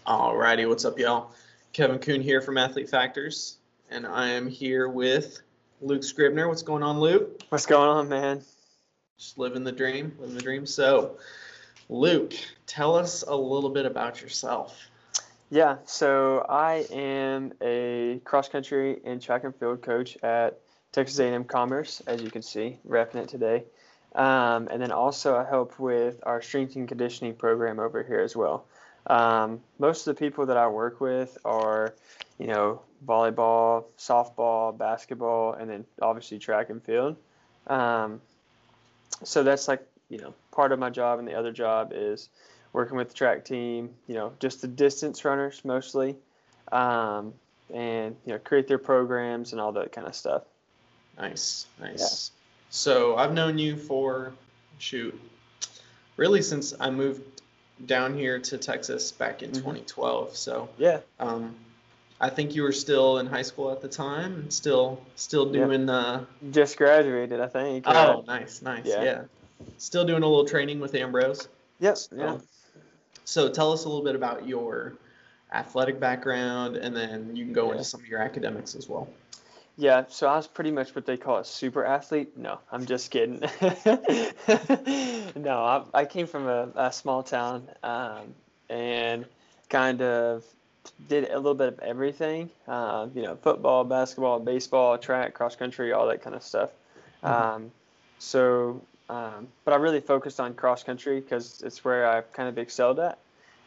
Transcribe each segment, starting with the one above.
Alrighty, what's up, y'all? Kevin Kuhn here from Athlete Factors, and I am here with Luke Scribner. What's going on, Luke? What's going on, man? Just living the dream. So, Luke, tell us a little bit about yourself. Yeah, so I am a cross country and track and field coach at Texas A&M Commerce, as you can see, repping it today. And then also I help with our strength and conditioning program over here as well. Most of the people that I work with are, volleyball, softball, basketball, and then obviously track and field. So that's part of my job, and the other job is working with the track team, just the distance runners mostly, and create their programs and all that kind of stuff. Nice. Yeah. So I've known you for, really since I moved down here to Texas back in 2012. So yeah, I think you were still in high school at the time, and still doing. Just graduated, I think. Oh, nice. Yeah. Still doing a little training with Ambrose. Yep. So tell us a little bit about your athletic background, and then you can go into some of your academics as well. Yeah, so I was pretty much what they call a super athlete. No, I'm just kidding. No, I came from a small town, and kind of did a little bit of everything. Football, basketball, baseball, track, cross country, all that kind of stuff. But I really focused on cross country because it's where I kind of excelled at.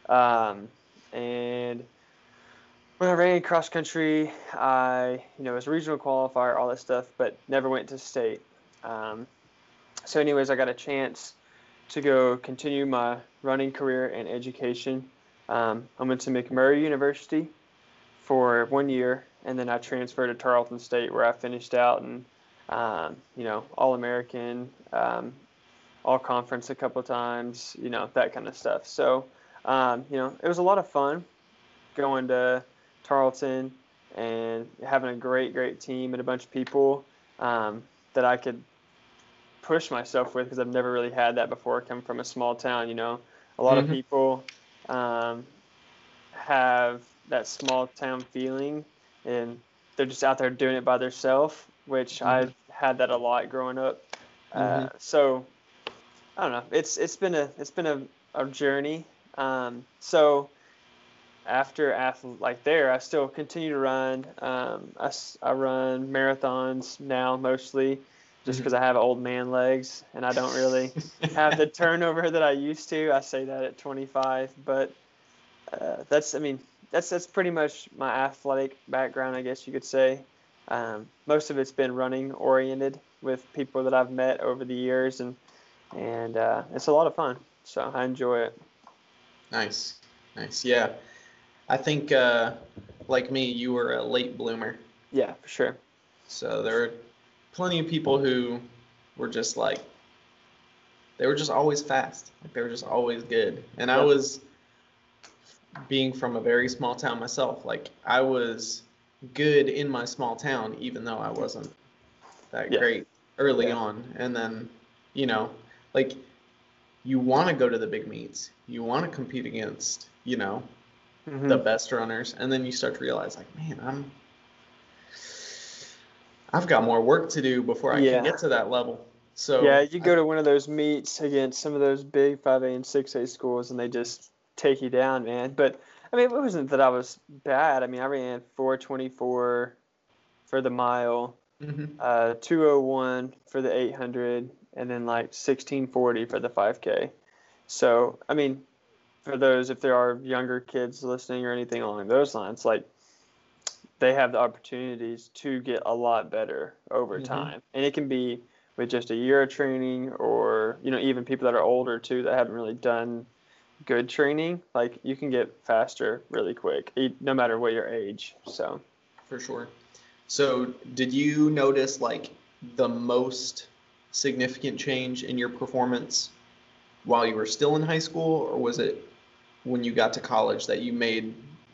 And when I ran cross country, I was a regional qualifier, all that stuff, but never went to state. So anyways, I got a chance to go continue my running career and education. I went to McMurray University for 1 year, and then I transferred to Tarleton State, where I finished out and All-American, All-Conference a couple of times, that kind of stuff. So, it was a lot of fun going to Tarleton and having a great team and a bunch of people that I could push myself with, because I've never really had that before, coming from a small town. A lot of people have that small town feeling, and they're just out there doing it by themselves, which I've had that a lot growing up. So I don't know. It's been a journey. So after I still continue to run. I run marathons now mostly, just because I have old man legs and I don't really have the turnover that I used to. I say that at 25, but that's pretty much my athletic background, I guess you could say. Most of it's been running oriented with people that I've met over the years, and it's a lot of fun. So I enjoy it. Nice. Yeah. I think, like me, you were a late bloomer. Yeah, for sure. So there are plenty of people who were just they were just always fast. They were just always good. And I was, being from a very small town myself, I was good in my small town, even though I wasn't that great early on. And then, you want to go to the big meets. You want to compete against, the best runners, and then you start to realize, man, I've got more work to do before I can get to that level. So you go to one of those meets against some of those big 5A and 6A schools, and they just take you down, man. But it wasn't that I was bad. I ran 4:24 for the mile, 2:01 for the 800, and then 16:40 for the 5K. So for those, if there are younger kids listening or anything along those lines, they have the opportunities to get a lot better over time. And it can be with just a year of training, or, even people that are older too, that haven't really done good training. You can get faster really quick, no matter what your age. So for sure. So did you notice the most significant change in your performance while you were still in high school, or was it when you got to college that you made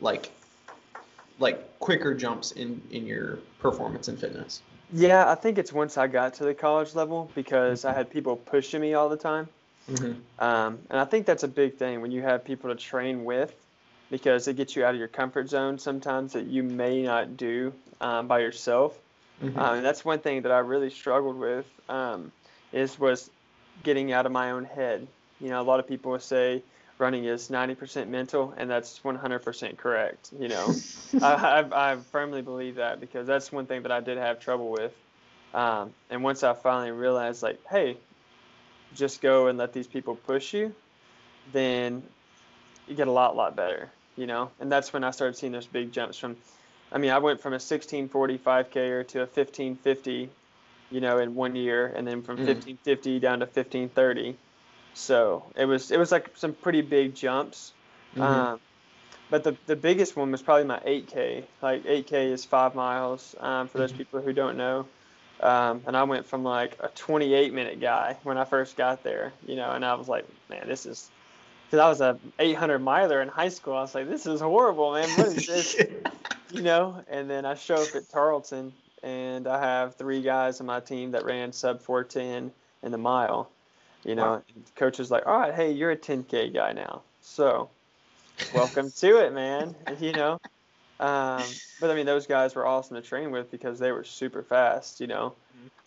quicker jumps in your performance and fitness? Yeah, I think it's once I got to the college level, because I had people pushing me all the time. And I think that's a big thing when you have people to train with. because it gets you out of your comfort zone sometimes that you may not do by yourself. And that's one thing that I really struggled with was getting out of my own head. You know, a lot of people will say running is 90% mental, and that's 100% correct. You know, I firmly believe that because that's one thing that I did have trouble with. And once I finally realized, like, hey, just go and let these people push you, then you get a lot better, you know? And that's when I started seeing those big jumps I went from a 1645K to a 1550, you know, in 1 year, and then from 1550 down to 1530. So it was like some pretty big jumps. But the biggest one was probably my 8K. Like 8K is 5 miles, for those people who don't know. And I went from like a 28-minute guy when I first got there, you know, and I was like, man, this is, because I was a 800 miler in high school. I was like, this is horrible, man. What is this? You know, and then I show up at Tarleton, and I have 3 guys on my team that ran sub 410 in the mile. You know, and the coach was like, all right, hey, you're a 10K guy now. So welcome to it, man. You know, but I mean, those guys were awesome to train with because they were super fast, you know.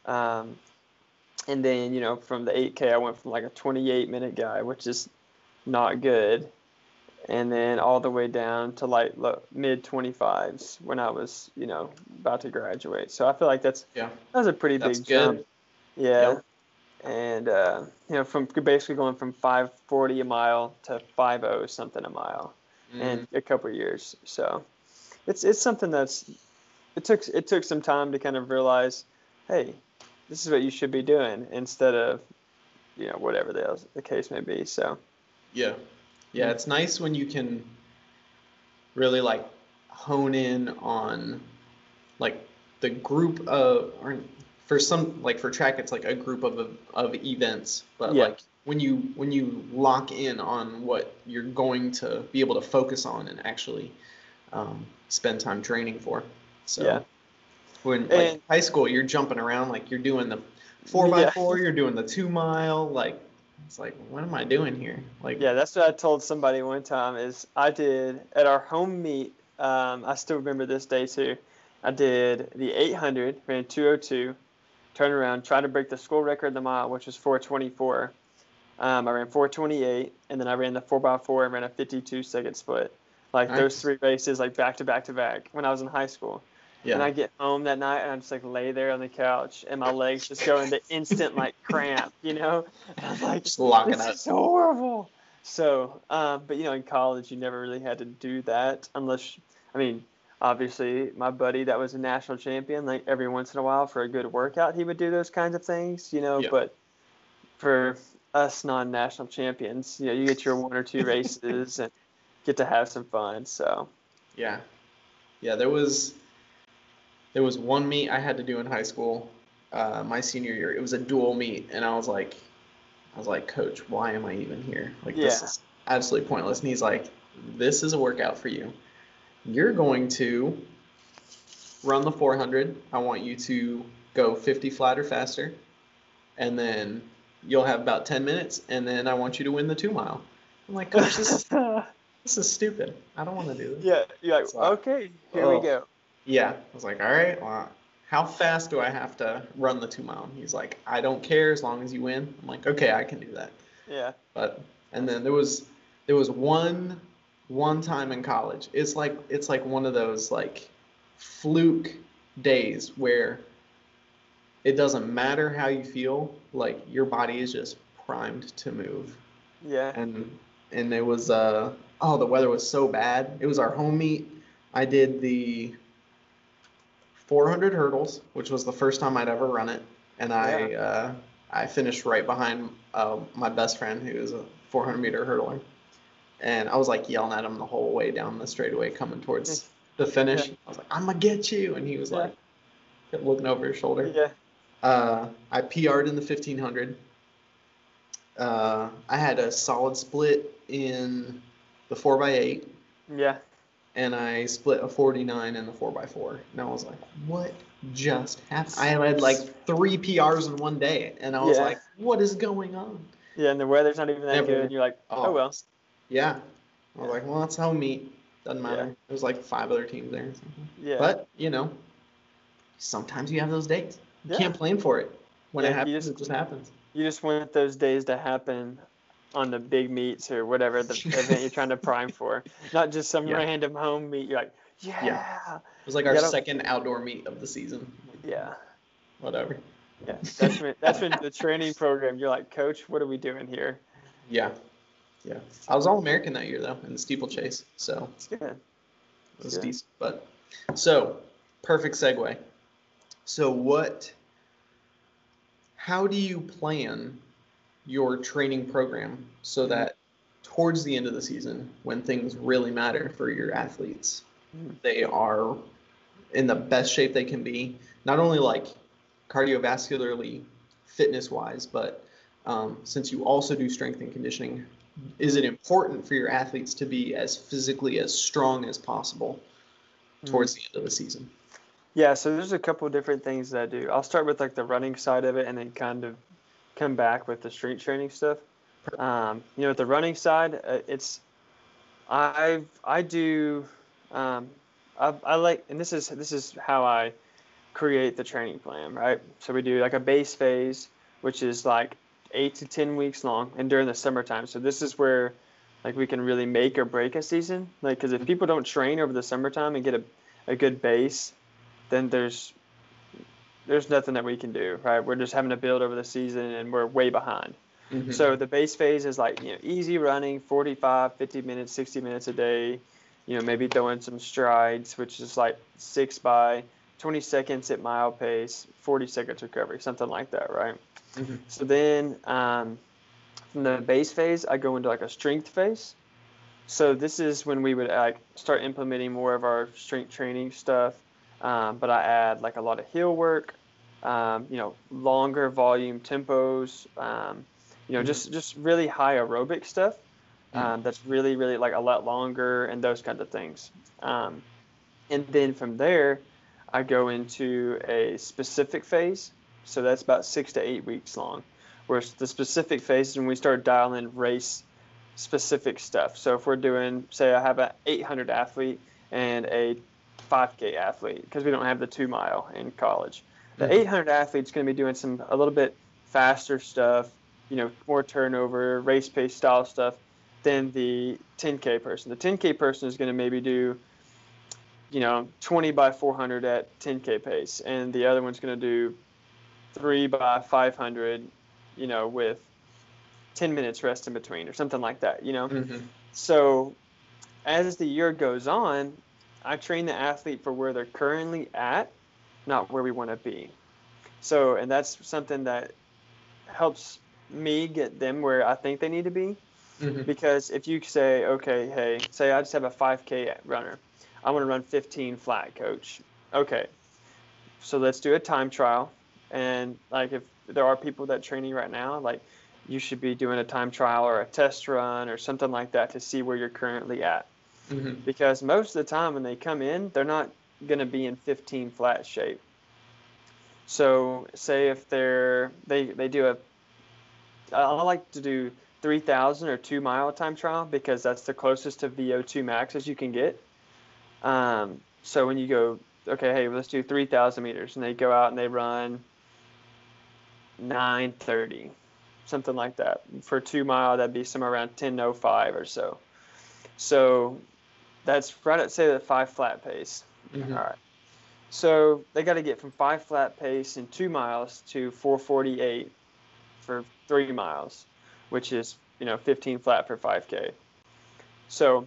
And then, you know, from the 8K, I went from like a 28-minute guy, which is not good, and then all the way down to like mid 25s when I was, you know, about to graduate. So I feel like that was a pretty big jump. Yeah. Yep. And you know, from basically going from 540 a mile to 50 something a mile in a couple of years. So it's something it took some time to kind of realize, hey, this is what you should be doing instead of, you know, whatever the case may be. So yeah, it's nice when you can really like hone in on like the group of, or for some, like for track it's like a group of events, but like when you lock in on what you're going to be able to focus on and actually spend time training for. So when like high school, you're jumping around, like you're doing the 4x4, you're doing the 2 mile, like it's like, what am I doing here? Like, yeah, that's what I told somebody one time is I did at our home meet. I still remember this day too. I did the 800, ran 202, turned around, tried to break the school record in the mile, which was 424. I ran 428, and then I ran the 4x4 and ran a 52-second split. Like those 3 races, like back to back to back when I was in high school. Yeah. And I get home that night and I just like lay there on the couch and my legs just go into instant like cramp, you know? And I'm like, just lock it up. This is horrible. So, but you know, in college you never really had to do that unless, I mean, obviously my buddy that was a national champion, like every once in a while for a good workout, he would do those kinds of things, you know, but for us non-national champions, you know, you get your 1 or 2 races and get to have some fun. So, yeah, there was one meet I had to do in high school, my senior year. It was a dual meet, and I was like, Coach, why am I even here? Like, this is absolutely pointless. And he's like, this is a workout for you. You're going to run the 400. I want you to go 50 flat or faster, and then you'll have about 10 minutes, and then I want you to win the 2 mile. I'm like, Coach, this is stupid. I don't want to do this. Yeah, you're like, okay, here we go. Yeah, I was like, all right, well, how fast do I have to run the 2 mile? And he's like, I don't care as long as you win. I'm like, okay, I can do that. Yeah. And then there was one time in college. It's like one of those like fluke days where it doesn't matter how you feel, like your body is just primed to move. Yeah. And it was the weather was so bad. It was our home meet. I did the 400 hurdles, which was the first time I'd ever run it, and I finished right behind my best friend, who is a 400-meter hurdler, and I was like yelling at him the whole way down the straightaway coming towards the finish. I was like, I'm gonna get you, and he was like kept looking over his shoulder. I PR'd in the 1500. I had a solid split in the 4x8. Yeah. And I split a 49 in the 4x4. And I was like, what just happened? I had like 3 PRs in one day. And I was like, what is going on? Yeah, and the weather's not even that good. And you're like, oh well. Yeah. I I was like, well, it's home meet. Doesn't Yeah. matter. There's like 5 other teams there or something. Yeah. But, sometimes you have those days. You Yeah. can't plan for it. When it Yeah, happens, it just happens. You just want those days to happen on the big meets or whatever the event you're trying to prime for, not just some Yeah. random home meet. You're like, yeah. It was like our second outdoor meet of the season. Yeah. Whatever. Yeah, that's when the training program. You're like, Coach, what are we doing here? Yeah. I was All-American that year though in the steeplechase, so it's good. It was decent. But so perfect segue. So how do you plan your training program so that towards the end of the season, when things really matter for your athletes, they are in the best shape they can be, not only like cardiovascularly, fitness-wise, but since you also do strength and conditioning, is it important for your athletes to be as physically as strong as possible towards the end of the season? Yeah, so there's a couple of different things that I do. I'll start with like the running side of it and then kind of come back with the strength training stuff. With the running side, I like, and this is how I create the training plan, right? So we do like a base phase, which is like 8 to 10 weeks long, and during the summertime. So this is where like we can really make or break a season. Like, because if people don't train over the summertime and get a good base, then there's nothing that we can do, right? We're just having to build over the season and we're way behind. Mm-hmm. So the base phase is like, easy running, 45, 50 minutes, 60 minutes a day, maybe throwing some strides, which is like 6 by 20 seconds at mile pace, 40 seconds recovery, something like that, right? Mm-hmm. So then from the base phase, I go into like a strength phase. So this is when we would like start implementing more of our strength training stuff. But I add like a lot of heel work, longer volume tempos, just really high aerobic stuff. That's really, really like a lot longer and those kinds of things. And then from there, I go into a specific phase. So that's about 6 to 8 weeks long, where the specific phase is when we start dialing race specific stuff. So if we're doing, say I have an 800 athlete and a 5K athlete, because we don't have the 2 mile in college. The 800 athlete's going to be doing a little bit faster stuff, more turnover, race pace style stuff than the 10K person. The 10K person is going to maybe do, 20 by 400 at 10K pace, and the other one's going to do 3 by 500, with 10 minutes rest in between or something like that, So as the year goes on, I train the athlete for where they're currently at, not where we want to be. So, and that's something that helps me get them where I think they need to be. Mm-hmm. Because if you say, okay, hey, say I just have a 5K runner. I want to run 15 flat, coach. Okay. So let's do a time trial. And like if there are people that training right now, like you should be doing a time trial or a test run or something like that to see where you're currently at. Mm-hmm. Because most of the time when they come in, they're not going to be in 15 flat shape. So say if they do I like to do 3,000 or 2 mile time trial because that's the closest to VO2 max as you can get. So when you go, okay, hey, let's do 3,000 meters, and they go out and they run 9:30, something like that. For 2 mile, that'd be somewhere around 10:05 or so. So that's right at, say, the 5 flat pace. Mm-hmm. All right. So they got to get from 5 flat pace in 2 miles to 4:48 for 3 miles, which is, 15 flat for 5K. So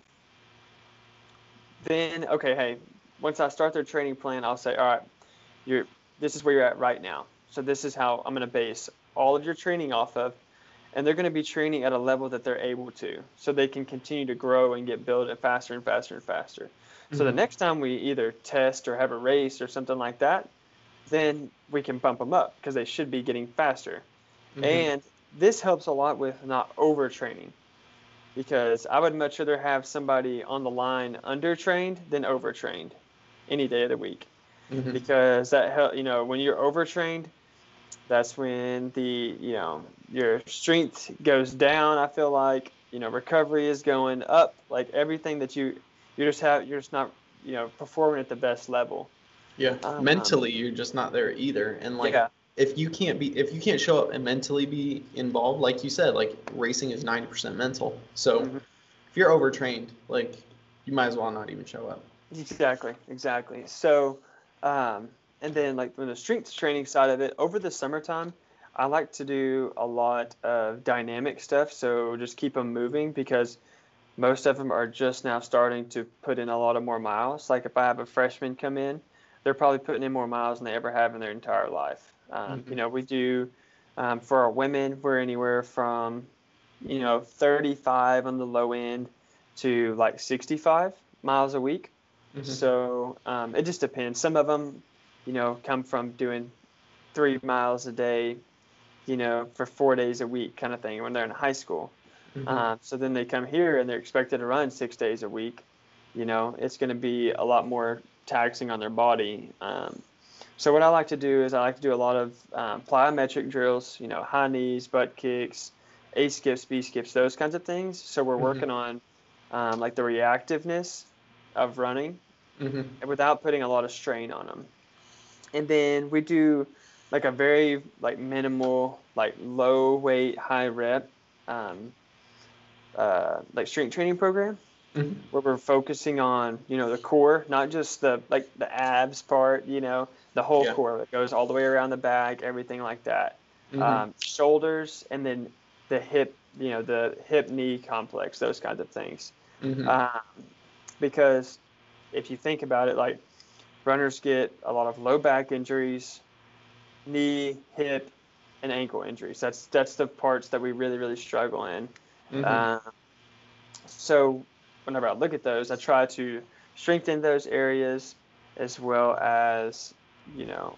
then, okay, hey, once I start their training plan, I'll say, all right, this is where you're at right now. So this is how I'm going to base all of your training off of, and they're going to be training at a level that they're able to, so they can continue to grow and get built faster and faster and faster. Mm-hmm. So the next time we either test or have a race or something like that, then we can bump them up because they should be getting faster. Mm-hmm. And this helps a lot with not overtraining, because I would much rather have somebody on the line undertrained than overtrained any day of the week. Mm-hmm. Because that help, when you're overtrained, that's when your strength goes down, I feel like, recovery is going up, like everything that you're just not, performing at the best level. Yeah. Um, Mentally, you're just not there either. And like, yeah. if you can't show up and mentally be involved, like you said, like racing is 90% mental. So Mhm. if you're overtrained, like you might as well not even show up. Exactly. So, um, and then like from the strength training side of it, over the summertime, I like to do a lot of dynamic stuff. So just keep them moving because most of them are just now starting to put in a lot of more miles. Like if I have a freshman come in, they're probably putting in more miles than they ever have in their entire life. Hmm. We do, for our women, we're anywhere from, 35 on the low end to like 65 miles a week. Hmm. So it just depends. Some of them, come from doing 3 miles a day, for 4 days a week kind of thing when they're in high school. Hmm. So then they come here and they're expected to run 6 days a week. It's going to be a lot more taxing on their body. So what I like to do is I like to do a lot of plyometric drills, high knees, butt kicks, A skips, B skips, those kinds of things. So we're Hmm. working on like the reactiveness of running Hmm. and without putting a lot of strain on them. And then we do like a very like minimal, like low weight, high rep, um, like strength training program Hmm. where we're focusing on, the core, not just the abs part, the whole Yeah. core that goes all the way around the back, everything like that. Hmm. Shoulders and then the hip knee complex, those kinds of things. Hmm. Um, because if you think about it, like runners get a lot of low back injuries, knee, hip, and ankle injuries. That's the parts that we really, really struggle in. Hmm. Um, so whenever I look at those, I try to strengthen those areas as well as, you know,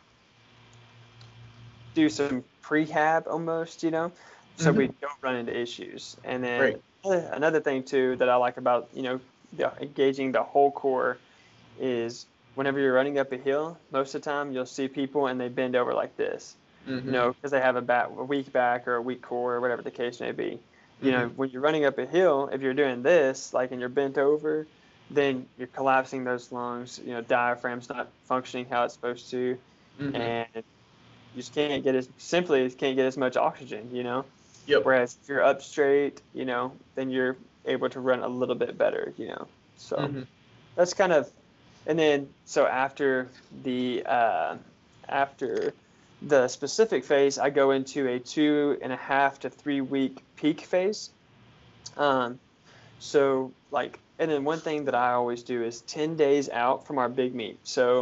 do some prehab almost, so we Hmm. don't run into issues. And then Right. another thing too that I like about, engaging the whole core is whenever you're running up a hill, most of the time you'll see people and they bend over like this, Hmm. because they have a weak back or a weak core or whatever the case may be. Hmm. When you're running up a hill, if you're doing this, like, and you're bent over, then you're collapsing those lungs, diaphragm's not functioning how it's supposed to, Hmm. and you just can't get as much oxygen. Yep. Whereas if you're up straight, then you're able to run a little bit better. So Hmm. that's kind of, and then so after the specific phase, I go into a 2.5 to 3 week peak phase. Um, so like, and then one thing that I always do is 10 days out from our big meet.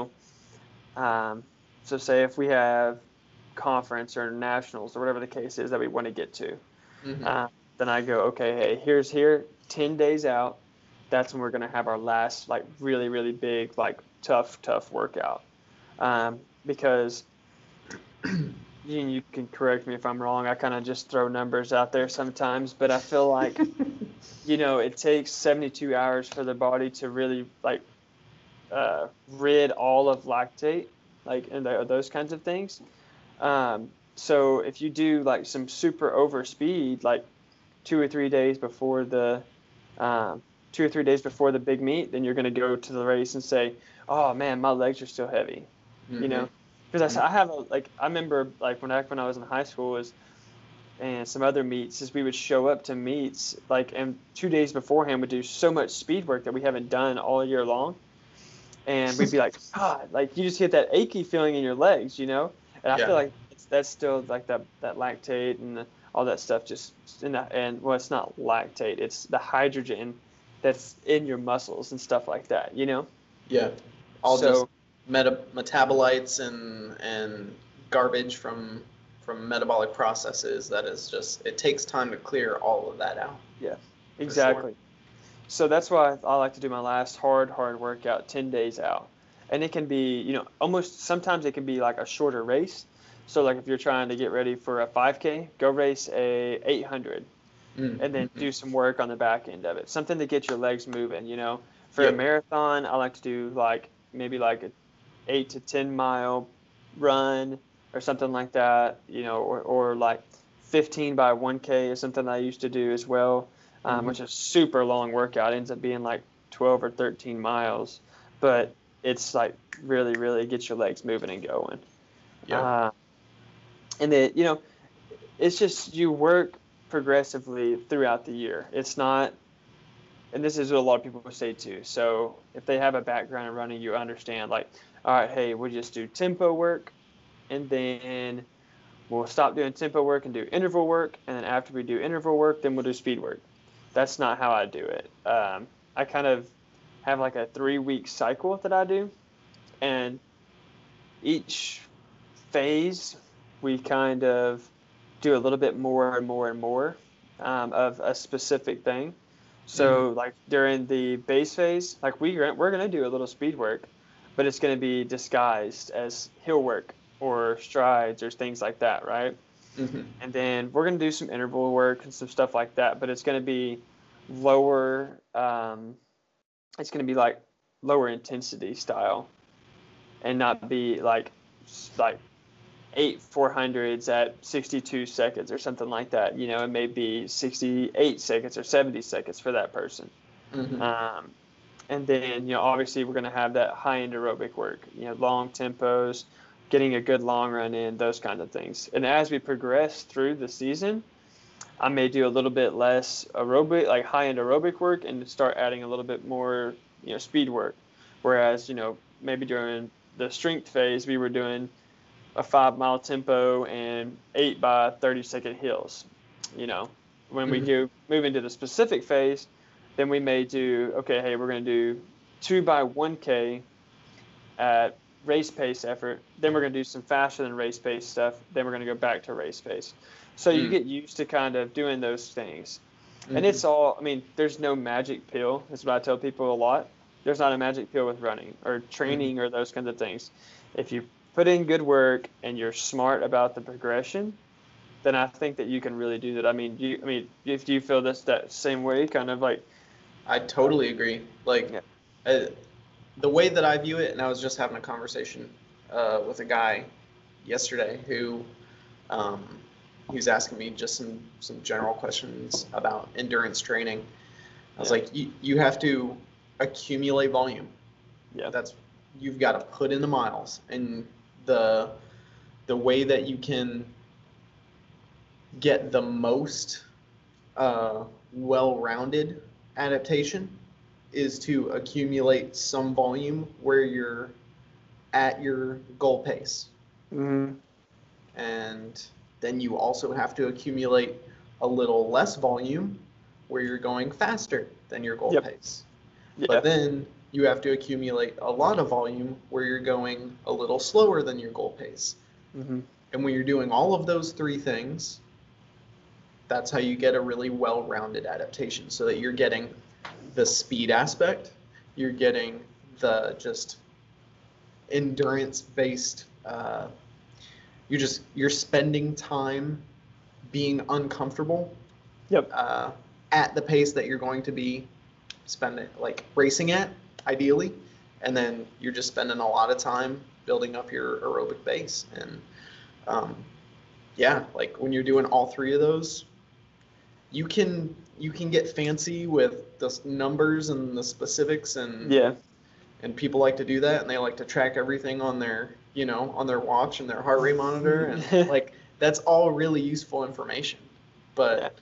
Um, so say if we have conference or nationals or whatever the case is that we want to get to, Hmm. uh, then I go, okay, hey, here 10 days out. That's when we're gonna have our last like really really big like tough workout. Because you can correct me if I'm wrong. I kind of just throw numbers out there sometimes, but I feel like it takes 72 hours for the body to really like rid all of lactate, like and those kinds of things. So if you do like some super over speed, like 2 or 3 days before the um, 2 or 3 days before the big meet, then you're going to go to the race and say, "Oh man, my legs are still heavy," you Hmm. know, because I have I remember like when I was in high school is and some other meets is we would show up to meets like and 2 days beforehand would do so much speed work that we haven't done all year long, and we'd be like, God, like you just get that achy feeling in your legs. And I Yeah. feel like that's still like that lactate and all that stuff just and well, it's not lactate, it's the hydrogen that's in your muscles and stuff like that. Yeah. All just So metabolites and garbage from metabolic processes. That is just it takes time to clear all of that out yeah, for sure. exactly. So that's why I like to do my last hard workout 10 days out. And it can be, almost sometimes it can be like a shorter race. So like if you're trying to get ready for a 5K, go race a 800 and then Mm-hmm. do some work on the back end of it. Something to get your legs moving. For a Yep. marathon, I like to do like maybe like a 8 to 10 mile run or something like that, or like 15 by 1K is something I used to do as well. which is super long workout. It ends up being like 12 or 13 miles, but it's like really, really gets your legs moving and going. Yeah. And then, it's just you work progressively throughout the year. It's not, and this is what a lot of people say too. So if they have a background in running, you understand like, all right, hey, we just do tempo work, and then we'll stop doing tempo work and do interval work, and then after we do interval work, then we'll do speed work. That's not how I do it. I kind of have like a 3-week cycle that I do, and each phase we kind of do a little bit more and more and more of a specific thing. So like during the base phase, like we're going to do a little speed work, but it's going to be disguised as hill work or strides or things like that, right? Mm-hmm. And then we're going to do some interval work and some stuff like that, but it's going to be lower. It's going to be like lower intensity style, and not be like 8 400s at 62 seconds or something like that. It may be 68 seconds or 70 seconds for that person. Mm-hmm. And then, obviously we're going to have that high end aerobic work, long tempos, getting a good long run in, those kinds of things. And as we progress through the season, I may do a little bit less aerobic, like high end aerobic work, and start adding a little bit more, speed work. Whereas, maybe during the strength phase, we were doing a 5-mile tempo and 8 by 30-second hills. When we move into the specific phase, then we may do, okay, hey, we're going to do 2 by 1K at race pace effort. Then we're going to do some faster than race pace stuff. Then we're going to go back to race pace. So you get used to kind of doing those things. And it's all, there's no magic pill. That's what I tell people a lot. There's not a magic pill with running or training or those kinds of things. If you put in good work and you're smart about the progression, then I think that you can really do that. If you feel that same way, kind of like. I totally agree. Like, Yeah. The way that I view it, and I was just having a conversation with a guy yesterday who he was asking me just some general questions about endurance training. I was like, you have to accumulate volume. Yeah. You've got to put in the miles, and the way that you can get the most well-rounded adaptation is to accumulate some volume where you're at your goal pace. Mm-hmm. And then you also have to accumulate a little less volume where you're going faster than your goal pace. Yeah. But then you have to accumulate a lot of volume where you're going a little slower than your goal pace. Mm-hmm. And when you're doing all of those three things, that's how you get a really well-rounded adaptation, so that you're getting the speed aspect, you're getting the just endurance-based, you're spending time being uncomfortable at the pace that you're going to be spending, like racing at, ideally, and then you're just spending a lot of time building up your aerobic base. And like when you're doing all three of those, you can get fancy with the numbers and the specifics, and people like to do that, and they like to track everything on their on their watch and their heart rate monitor, and like that's all really useful information, but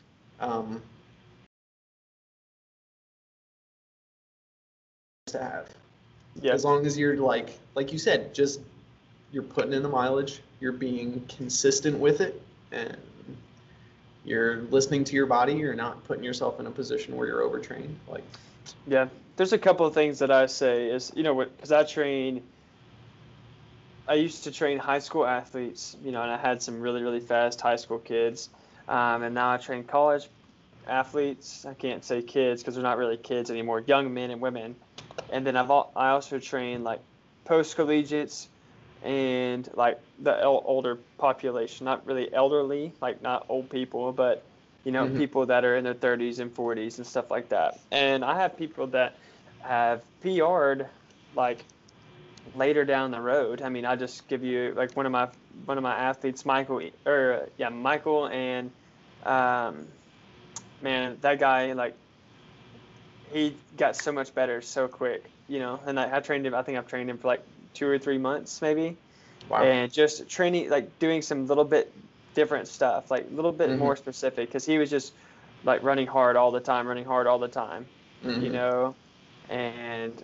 to have, as long as you're like you said, just you're putting in the mileage, you're being consistent with it, and you're listening to your body, you're not putting yourself in a position where you're overtrained. There's a couple of things that I say is, because I used to train high school athletes, and I had some really, really fast high school kids. And now I train college athletes. I can't say kids because they're not really kids anymore, young men and women. And then I also train like post-collegiates and like the older population, not really elderly, like not old people, but people that are in their 30s and 40s and stuff like that. And I have people that have PR'd like later down the road. I just give you like one of my athletes, Michael and man, that guy, like, he got so much better so quick, and I trained him. I think I've trained him for like 2 or 3 months maybe, Wow. and just training, like doing some little bit different stuff, like a little bit Mhm. more specific, because he was just like running hard all the time, you Mhm. know, and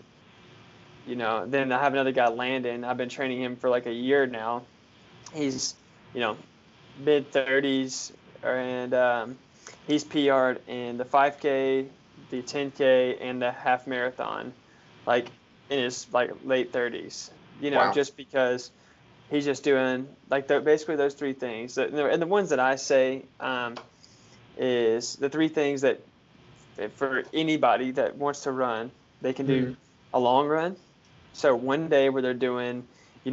then I have another guy, Landon. I've been training him for like a year now. He's, you know, mid 30s, and he's PR'd in the 5K, the 10K, and the half marathon, like in his like late 30s. Wow. Just because he's just doing like basically those three things. And the ones that I say is the three things that for anybody that wants to run, they can do Mhm. a long run. So one day where they're doing,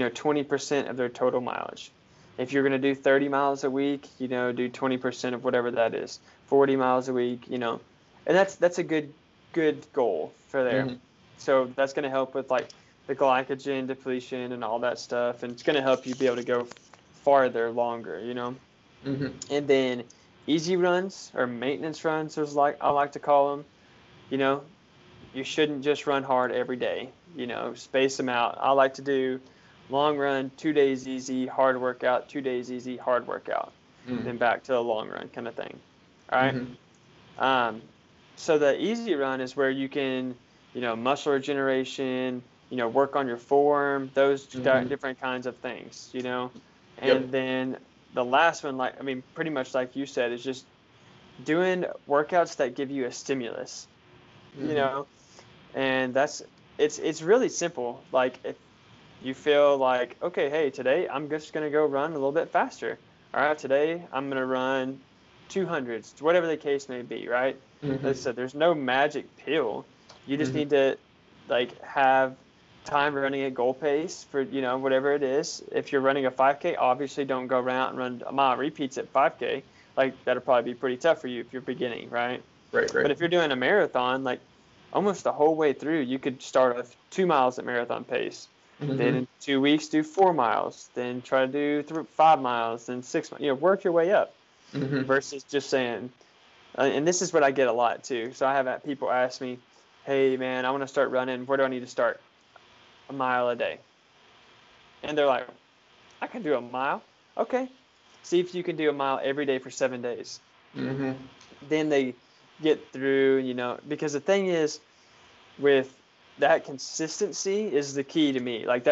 20% of their total mileage. If you're going to do 30 miles a week, do 20% of whatever that is. 40 miles a week, and that's a good goal for there. Mhm. So that's going to help with like the glycogen depletion and all that stuff, and it's going to help you be able to go farther, longer. Mhm. And then easy runs or maintenance runs, is like I like to call them. You know, you shouldn't just run hard every day. Space them out. I like to do long run, 2 days easy, hard workout, 2 days easy, hard workout, Mhm. then back to the long run kind of thing. All right. Mhm. Um, so the easy run is where you can, muscle regeneration, work on your form, those Mhm. different kinds of things. Yep. And then the last one, like, I mean, pretty much like you said, is just doing workouts that give you a stimulus, you Mhm. know, and it's really simple. Like if you feel like, okay, hey, today I'm just gonna go run a little bit faster. All right, today I'm gonna run 200s, whatever the case may be, right? Like I Mhm. said, there's no magic pill. You just Mhm. need to like have time running at goal pace for whatever it is. If you're running a 5K, obviously don't go around and run a mile repeats at 5K. Like that'll probably be pretty tough for you if you're beginning, right? Right. But Right. if you're doing a marathon, like almost the whole way through, you could start with 2 miles at marathon pace. Then Mhm. in 2 weeks, do 4 miles. Then try to do 5 miles. Then 6 miles. Work your way up Mhm. versus just saying. And this is what I get a lot too. So I have people ask me, "Hey man, I want to start running. Where do I need to start? A mile a day." And they're like, "I can do a mile." Okay. See if you can do a mile every day for 7 days. Mhm. Then they get through, because the thing is with that, consistency is the key to me. Like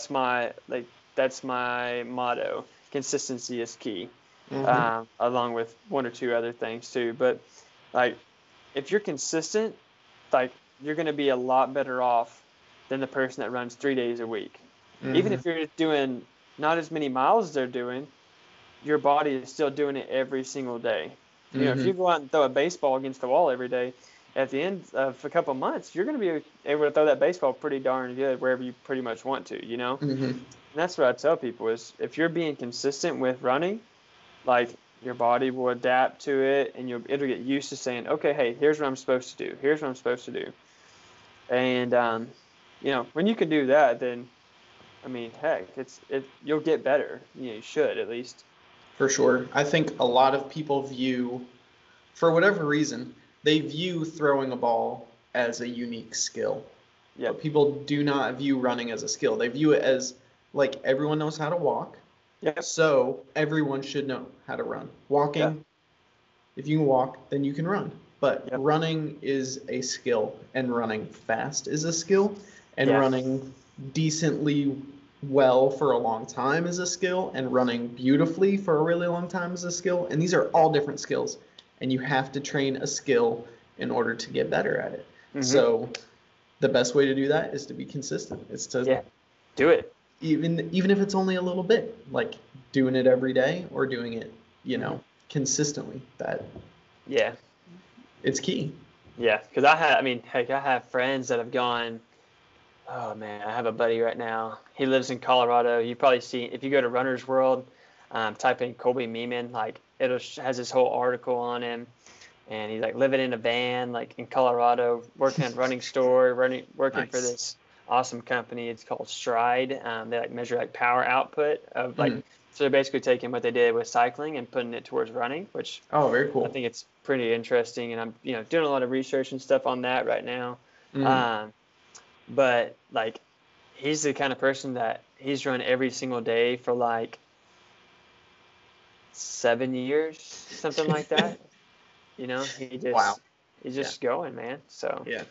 that's my motto. Consistency is key, Mhm. along with one or two other things too. But like if you're consistent, like you're going to be a lot better off than the person that runs 3 days a week. Even Mhm. if you're doing not as many miles as they're doing, your body is still doing it every single day. If you Mhm. go out and throw a baseball against the wall every day, at the end of a couple of months, you're going to be able to throw that baseball pretty darn good wherever you pretty much want to. Mhm. And that's what I tell people is if you're being consistent with running, like your body will adapt to it and it'll get used to saying, okay, hey, here's what I'm supposed to do. Here's what I'm supposed to do. And, when you can do that, then, I mean, heck, you'll get better. You should at least. For sure. I think a lot of people view, for whatever reason, they view throwing a ball as a unique skill. But Yep. people do not view running as a skill. They view it as like everyone knows how to walk, Yep. so everyone should know how to run. Yeah. Walking, if you can walk, then you can run. But Yep. running is a skill, and running fast is a skill, and Yeah. running decently well for a long time is a skill, and running beautifully for a really long time is a skill. And these are Yeah. all different skills, and you have to train a skill in order to get better at it. Mm-hmm. So the best way to do that is to be consistent. It's to Yeah. Do it. even if it's only a little bit, like doing it every day or doing it, Mm-hmm. consistently. That Yeah. it's key. Yeah. Because I mean, heck, I have friends that have gone. Oh man, I have a buddy right now. He lives in Colorado. You probably see if you go to Runner's World, type in Colby Meeman, like has this whole article on him, and he's like living in a van, like in Colorado, working at a running store, working for Nice. this awesome company. It's called Stride. They like measure like power output of like, Mm. so they're basically taking what they did with cycling and putting it towards running, which Oh, very I cool. think it's pretty interesting. And I'm, doing a lot of research and stuff on that right now. Mm. Um, but like, he's the kind of person that he's run every single day for like 7 years, something like that. He Wow. just he's Yeah. just going, man. So Yeah.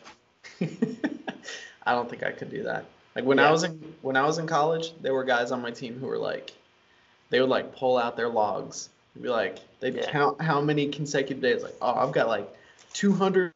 I don't think I could do that. Like yeah, when I was in college, there were guys on my team who were like they would like pull out their logs. It'd be like they'd yeah, count how many consecutive days. Like, oh, I've got like 200.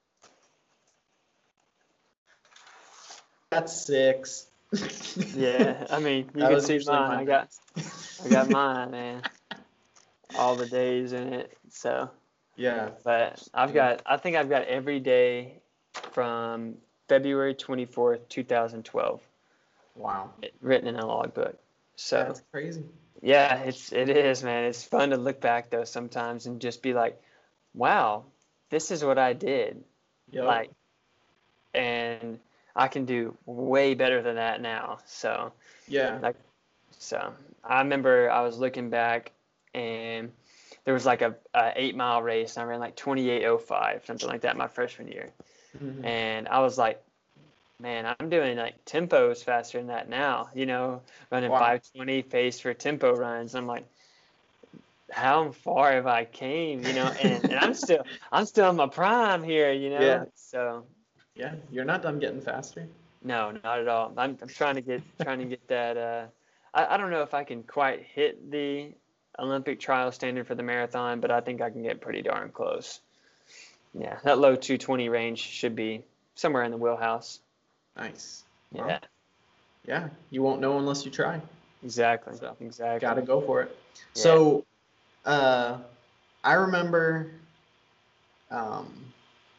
That's six. yeah. I mean, you That can was see usually mine. my I got max. mine, man. All the days in it. So, Yeah. but Yeah. I think I've got every day from February 24th, 2012, Wow. written in a logbook. So That's crazy. yeah, Wow. it is, man. It's fun to look back though sometimes and just be like, wow, this is what I did. Yep. Like, and I can do way better than that now. So, Yeah. like, so I remember I was looking back and there was like a 8 mile race and I ran like 28:05, something like that my freshman year. Hmm. And I was like, man, I'm doing like tempos faster than that now, running Wow. 5:20 pace for tempo runs. I'm like, how far have I came, and I'm still in my prime here, Yeah. So Yeah. You're not done getting faster. no, not at all. I'm trying to get that. I don't know if I can quite hit the Olympic trial standard for the marathon, but I think I can get pretty darn close. Yeah, that low 220 range should be somewhere in the wheelhouse. Nice. Well, Yeah, yeah. You won't know unless you try. exactly, So, exactly. gotta go for it. Yeah. So, uh, I remember, um,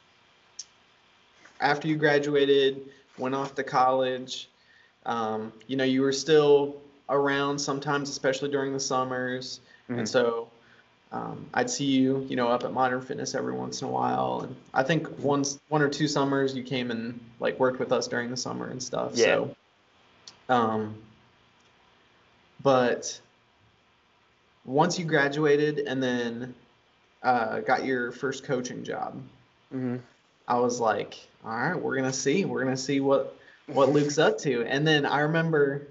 after you graduated, went off to college. You were still around sometimes, especially during the summers, and Mhm. so I'd see you, up at Modern Fitness every once in a while. And I think Mhm. one or two summers you came and like worked with us during the summer and stuff. Yeah. So, um, but once you graduated and then got your first coaching job, Hmm. I was like, all right, we're gonna see what Luke's up to. And then I remember,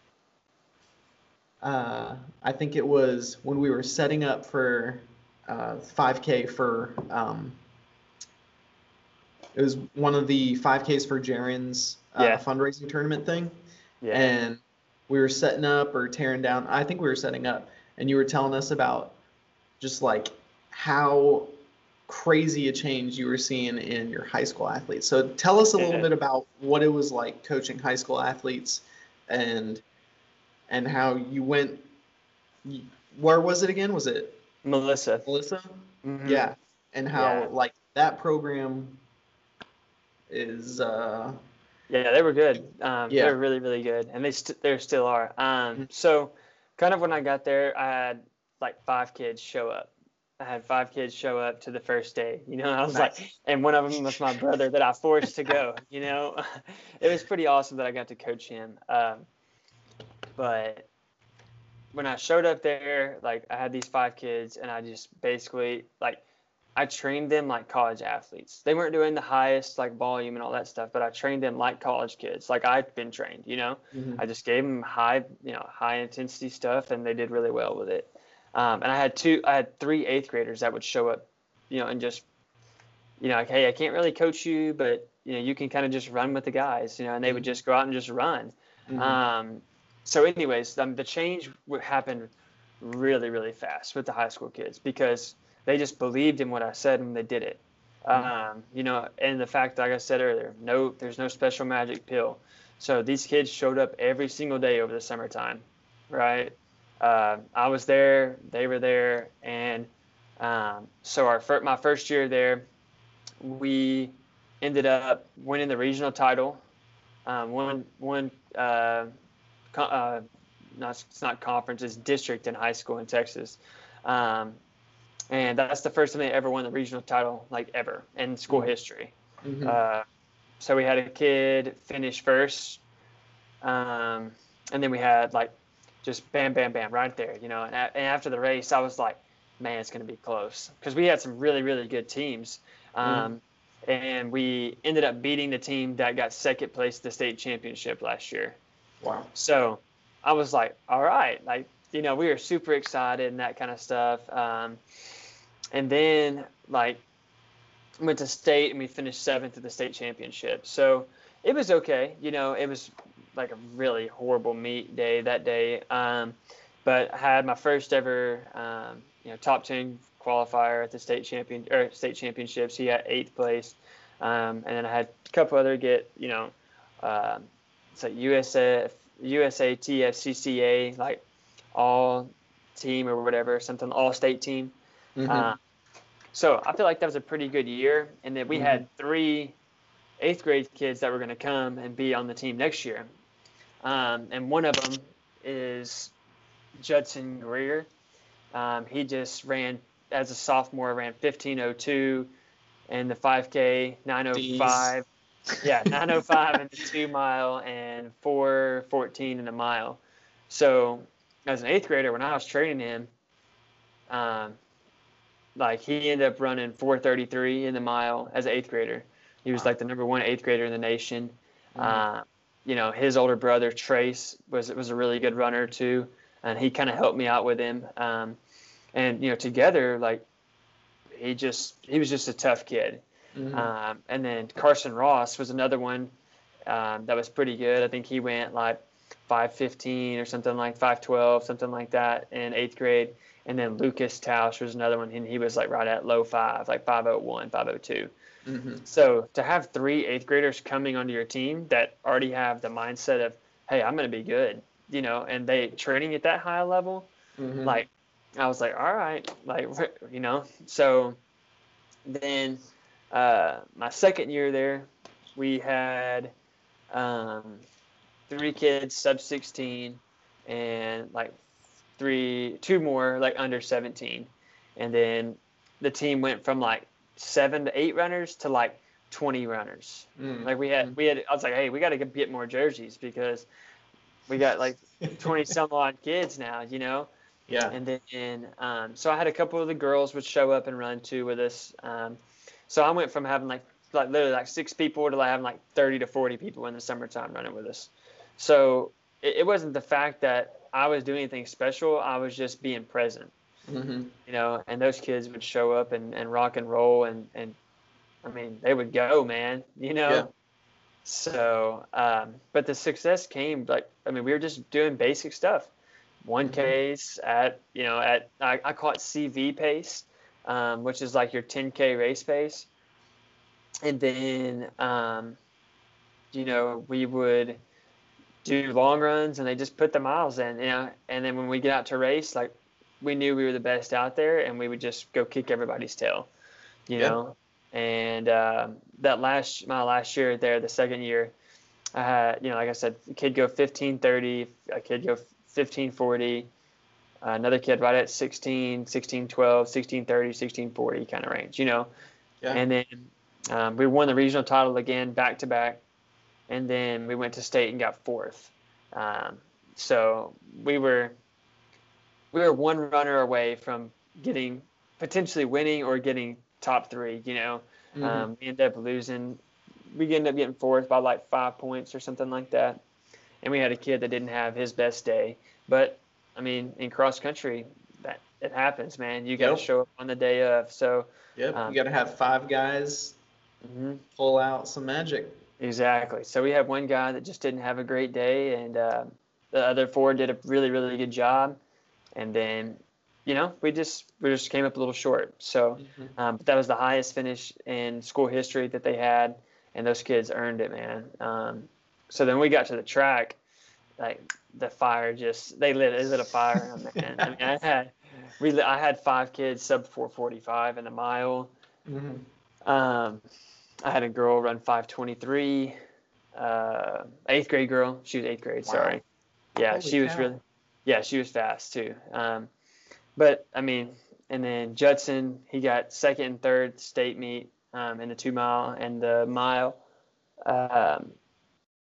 I think it was when we were setting up for 5K for it was one of the 5Ks for Jaren's Yeah. fundraising tournament thing, Yeah. and we were setting up or tearing down. I think we were setting up, and you were telling us about just like how crazy a change you were seeing in your high school athletes. So tell us a little Yeah. bit about what it was like coaching high school athletes and how you went. Where was it again? Was it Melissa. Melissa? Hmm. Yeah, and how Yeah. like that program is. Yeah, they were good. They Yeah. were really, really good, and they still are. Mm. So kind of when I got there, I had like 5 kids show up. I had 5 kids show up to the first day. I was like, Nice. and one of them was my brother that I forced to go. It was pretty awesome that I got to coach him. But when I showed up there, like I had these 5 kids, and I just basically like I trained them like college athletes. They weren't doing the highest like volume and all that stuff, but I trained them like college kids, like I'd been trained. Hmm. I just gave them high intensity stuff, and they did really well with it. And I had 3 8th graders that would show up, and just, like, hey, I can't really coach you, but you can kind of just run with the guys, and they would Hmm. just go out and just run. Hmm. Um, so anyways, the change happened really, really fast with the high school kids because they just believed in what I said and they did it. And the fact, like I said earlier, there's no special magic pill. So these kids showed up every single day over the summertime, right? I was there, they were there, and so my first year there, we ended up winning the regional title. One it's not conference, it's district in high school in Texas. Um, and that's the first time they ever won the regional title, like ever in school Hmm. history. Hmm. Uh, so we had a kid finish first And then we had like just bam, bam, bam right there, you know. And after the race, I was like, man, it's going to be close because we had some really, really good teams. Mhm. And we ended up beating the team that got second place at the state championship last year. Wow. So I was like, all right, like, you know, we were super excited and that kind of stuff. And then like went to state and we finished seventh at the state championship. So it was okay. You know, it was like a really horrible meet day that day. But I had my first ever, you know, top 10 qualifier at the state championships. He got eighth place. And then I had a couple other get, you know, um, it's like USATF, CCA, like all team or whatever, something all state team. Mhm. Uh, so I feel like that was a pretty good year. And then we Mhm. had three eighth grade kids that were going to come and be on the team next year. And one of them is Judson Greer. He just ran as a sophomore, ran 15:02 in the 5K, D's. 9:05. Yeah, 9:05 in the 2 mile and 4:14 in the mile. So as an eighth grader, when I was training him, um, like he ended up running 4:33 in the mile as an eighth grader. He was Wow. like the number one eighth grader in the nation. Mhm. Uh, you know, his older brother Trace was a really good runner too, and he kind of helped me out with him. And you know, together like he was just a tough kid. Mhm. And then Carson Ross was another one that was pretty good. I think he went like 5:15 or something like 5:12, something like that in eighth grade. And then Lucas Tausch was another one, and he was like right at low five, like 5:01, 5:02. Mhm. So to have three eighth graders coming onto your team that already have the mindset of, hey, I'm going to be good, you know, and they training at that high level, Mhm. like I was like, all right, like, you know. So then my second year there, we had um, three kids sub 16 and like two more like under 17. And then the team went from like 7 to 8 runners to like 20 runners. Mhm. Like I was like, hey, we got to get more jerseys because we got like 20 some odd kids now, you know? Yeah. And then, so I had a couple of the girls would show up and run too with us. So I went from having like literally like 6 people to like having like 30 to 40 people in the summertime running with us. So it wasn't the fact that I was doing anything special. I was just being present, Mhm. you know, and those kids would show up and rock and roll. And I mean, they would go, man, you Yeah. know? So, but the success came like, I mean, we were just doing basic stuff. Mhm. 1Ks at, you know, I call it CV pace, which is like your 10K race pace. And then, you know, we would do long runs and they just put the miles in, you know, and then when we get out to race, like we knew we were the best out there and we would just go kick everybody's tail, you Yeah. know. And my last year there, the second year, I had, you know, like I said, a kid go 15:30, a kid go 15:40, another kid right at 16, 16:12, 16:30, 16:40 kind of range, you know. Yeah. And then we won the regional title again back to back. And then we went to state and got fourth. Um, so we were one runner away from getting potentially winning or getting top three, you know. Mhm. We ended up losing. We ended up getting fourth by like 5 points or something like that. And we had a kid that didn't have his best day. But I mean, in cross country, that it happens, man. You got to Yep. show up on the day of. So, Yep. You um, got to have five guys mhm, pull out some magic. exactly. So we had one guy that just didn't have a great day, and the other four did a really, really good job. And then, you know, we just came up a little short. So, Mhm. but that was the highest finish in school history that they had, and those kids earned it, man. So then we got to the track, like the fire just they lit a fire on, man. I mean, I had 5 kids sub 4:45 in a mile. Mhm. Um, I had a girl run 5:23. Eighth grade girl. She was eighth grade. Wow. Sorry. Yeah, Holy she was cow. really. Yeah, she was fast too. But I mean, and then Judson, he got second and third state meet in the 2 mile and the mile. Um,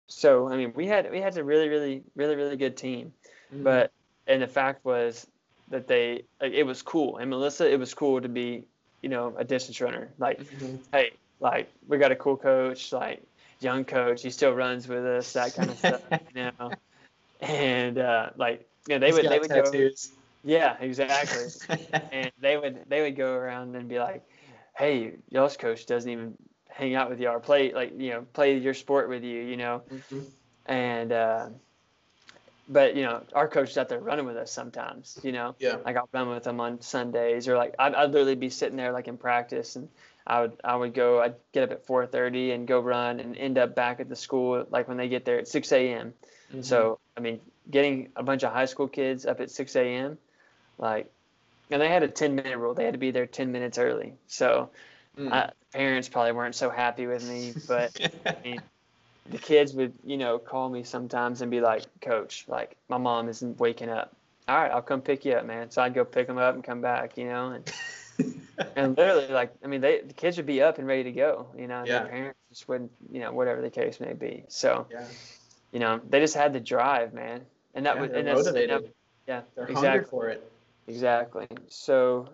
So I mean, we had a really, really, really, really good team, Mm-hmm. but and the fact was that it was cool. And Melissa, it was cool to be, a distance runner. Like, Mm-hmm. hey, like we got a cool coach, like young coach. He still runs with us, that kind of stuff, And like, He's they got would go, tattoos. yeah, exactly. And they would go around and be like, hey, y'all's coach doesn't even hang out with y'all or play like play your sport with you, Mm-hmm. and but our coach is out there running with us sometimes, Yeah. like I'll run with him on Sundays, or like I'd literally be sitting there like in practice, and I'd get up at 4:30 and go run and end up back at the school like when they get there at 6 a.m. Mm-hmm. So I mean, getting a bunch of high school kids up at 6 a.m. like, and they had a 10-minute rule. They had to be there 10 minutes early. So Mm. parents probably weren't so happy with me, but I mean, the kids would, call me sometimes and be like, Coach, like my mom isn't waking up. All right, I'll come pick you up, man. So I'd go pick them up and come back, and literally, like, I mean, the kids would be up and ready to go, and their Yeah. parents just wouldn't, whatever the case may be. So, Yeah. they just had the drive, man. And that Yeah. was, They're and that, motivated. yeah, They're hungry exactly, for it. exactly. So,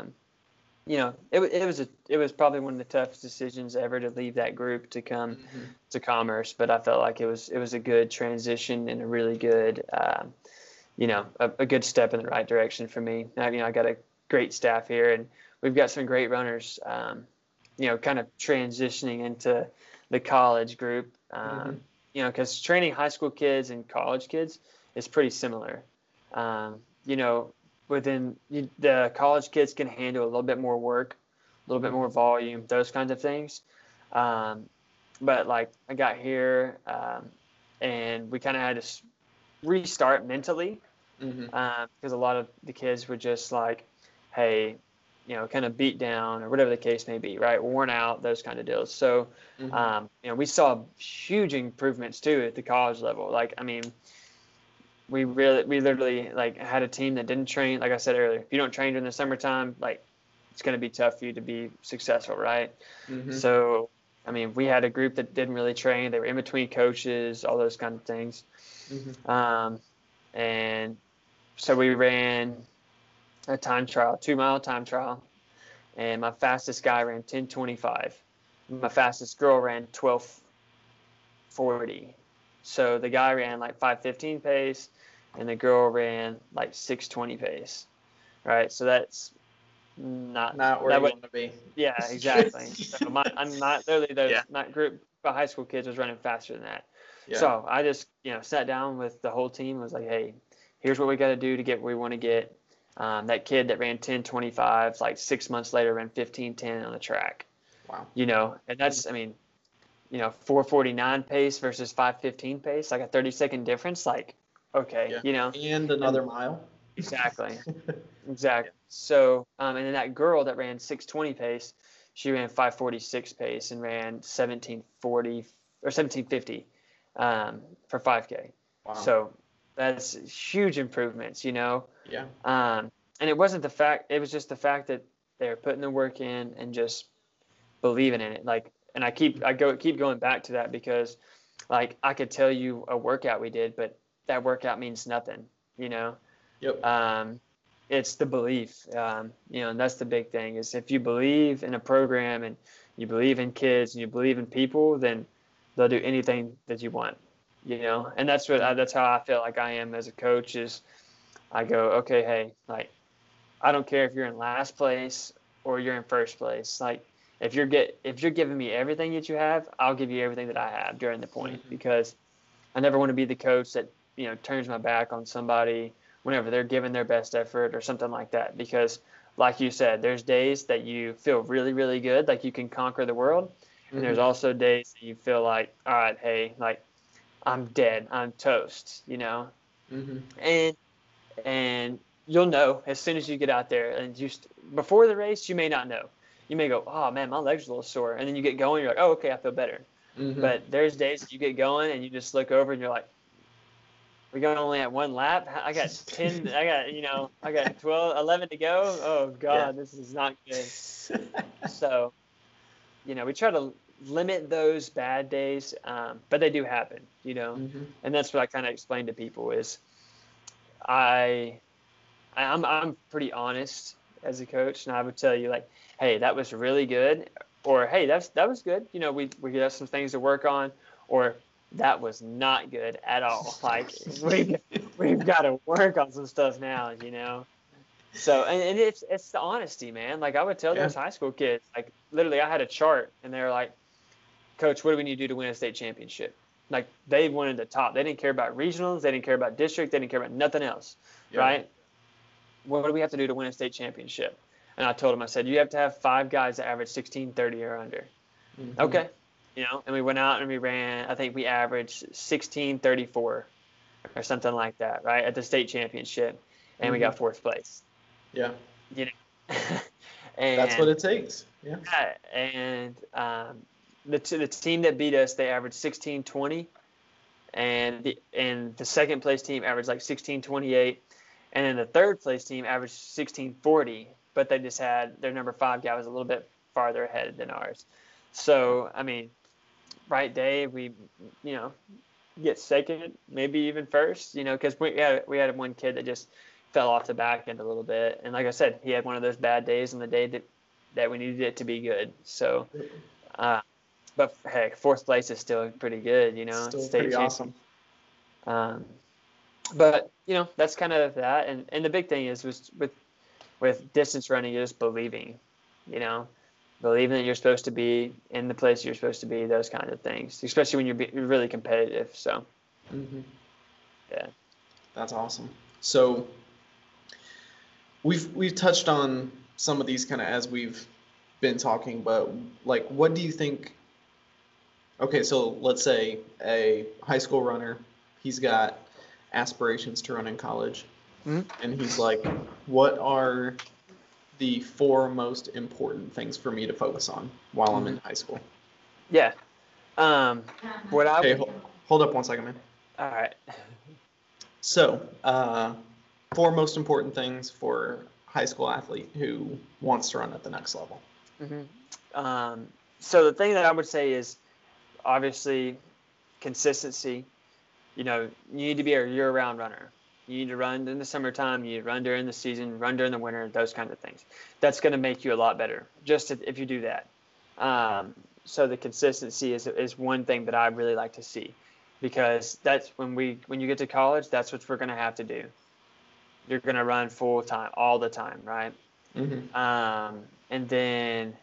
it was probably one of the toughest decisions ever to leave that group to come Mm-hmm. to Commerce, but I felt like it was a good transition and a really good, a good step in the right direction for me. I got a great staff here, and we've got some great runners. Kind of transitioning into the college group. Mm-hmm. Because training high school kids and college kids is pretty similar. Um, you know, the college kids can handle a little bit more work, a little bit more Mm-hmm. volume, those kinds of things. Um, but like I got here, and we kind of had to restart mentally, Mm-hmm. because a lot of the kids were just like, hey, kind of beat down or whatever the case may be, right? Worn out, those kind of deals. So, Mm-hmm. we saw huge improvements too at the college level. Like, I mean, we literally like had a team that didn't train. Like I said earlier, if you don't train during the summertime, like it's going to be tough for you to be successful, right? Mm-hmm. So, I mean, we had a group that didn't really train. They were in between coaches, all those kind of things. Mm-hmm. Um, and so we ran a time trial, 2 mile time trial, and my fastest guy ran 10:25. My fastest girl ran 12:40. So the guy ran like 5:15 pace, and the girl ran like 6:20 pace. Right. So that's not Not where that you would want to be. yeah, exactly. So I'm not literally Yeah. that group of high school kids was running faster than that. Yeah. So I just sat down with the whole team, was like, hey, here's what we got to do to get where we want to get. That kid that ran 10:25, like 6 months later, ran 15:10 on the track. Wow. And that's, I mean, 4:49 pace versus 5:15 pace, like a 30-second difference. Like, okay, Yeah. And and another mile. exactly, Yeah. exactly. So, and then that girl that ran 6:20 pace, she ran 5:46 pace and ran 17:40 or 17:50, for 5K. Wow. So that's huge improvements, Yeah. And it wasn't the fact, it was just the fact that they were putting the work in and just believing in it. Like, and keep going back to that because, like, I could tell you a workout we did, but that workout means nothing, you know. Yep. Um, it's the belief, and that's the big thing is if you believe in a program and you believe in kids and you believe in people, then they'll do anything that you want, and that's how I feel like I am as a coach is I go, okay, hey, like, I don't care if you're in last place or you're in first place. Like, if you're giving me everything that you have, I'll give you everything that I have during the point, Mm-hmm. because I never want to be the coach that, turns my back on somebody whenever they're giving their best effort or something like that. Because, like you said, there's days that you feel really, really good, like you can conquer the world. And there's Mm-hmm. also days that you feel like, all right, hey, like, I'm dead, I'm toast, Mm-hmm. And you'll know as soon as you get out there. And just before the race, you may not know. You may go, oh man, my leg's a little sore, and then you get going, you're like, oh, okay, I feel better. Mm-hmm. But there's days that you get going and you just look over and you're like, we got only at one lap. I got 10. I got 12, 11 to go. Oh Yeah. God, this is not good. So, we try to limit those bad days, but they do happen, Mm-hmm. and that's what I kind of explain to people is I I'm pretty honest as a coach, and I would tell you like, hey, that was really good, or hey, that was good. We got some things to work on, or that was not good at all. Like we've got to work on some stuff now. So and it's the honesty, man. Like I would tell Yeah. those high school kids, like literally, I had a chart, and they were like, Coach, what do we need to do to win a state championship? Like they wanted the top. They didn't care about regionals. They didn't care about district. They didn't care about nothing else, Yeah. right? What do we have to do to win a state championship? And I told him, I said, you have to have 5 guys that average 1630 or under. Mm-hmm. Okay. And we went out and we ran, I think we averaged 1634 or something like that, right? At the state championship. And we got 4th place. Yeah. And that's what it takes. Yeah. And the team that beat us, they averaged 1620. And the second place team averaged like 1628. And then the third place team averaged 1640, but they just had their number 5 guy was a little bit farther ahead than ours. So, I mean, right day, we, get second, maybe even first, because we had one kid that just fell off the back end a little bit. And like I said, he had one of those bad days on the day that we needed it to be good. So, but heck, 4th place is still pretty good, Still state pretty awesome. But that's kind of that, and the big thing is with distance running, you're just believing, believing that you're supposed to be in the place you're supposed to be, those kinds of things, especially when you're really competitive. So, yeah, that's awesome. So we've touched on some of these kind of as we've been talking, but like, what do you think? Okay, so let's say a high school runner, he's got aspirations to run in college, and he's like, what are the 4 most important things for me to focus on while I'm in high school? Yeah. What I Okay, hold up one second, man. All right. So, 4 most important things for a high school athlete who wants to run at the next level. So the thing that I would say is obviously consistency. You need to be a year-round runner. You need to run in the summertime. You need to run during the season, run during the winter, those kinds of things. That's going to make you a lot better just if you do that. So the consistency is one thing that I really like to see, because that's when you get to college, that's what we're going to have to do. You're going to run full time all the time, right? And then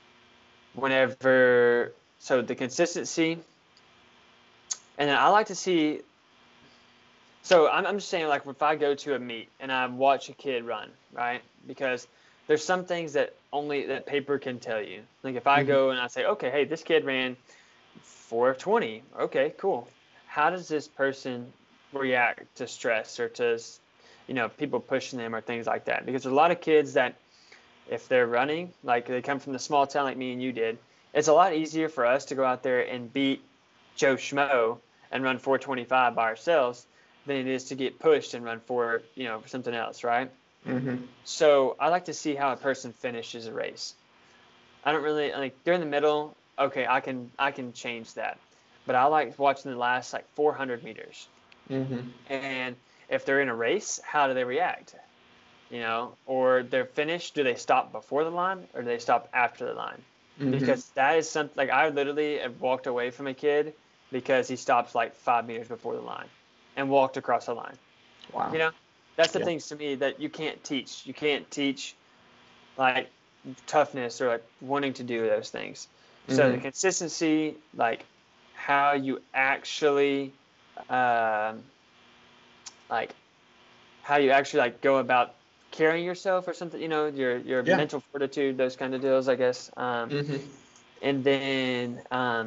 so the consistency. And then I like to see, so I'm just saying, like, if I go to a meet and I watch a kid run, right? Because there's some things that only that paper can tell you. Like if I go and I say, okay, hey, this kid ran 4:20. Okay, cool. How does this person react to stress or to, people pushing them or things like that? Because there's a lot of kids that if they're running, like they come from the small town like me and you did, it's a lot easier for us to go out there and beat Joe Schmo and run 4:25 by ourselves than it is to get pushed and run for something else, right? So I like to see how a person finishes a race. I don't really like during the middle. Okay, I can change that, but I like watching the last like 400 meters. And if they're in a race, how do they react? Or they're finished. Do they stop before the line or do they stop after the line? Because that is something like I literally have walked away from a kid because he stops like 5 meters before the line and walked across the line. Wow. That's the things to me that you can't teach. You can't teach like toughness or like wanting to do those things. So the consistency, like how you actually, go about carrying yourself or something, your mental fortitude, those kind of deals, I guess. And then,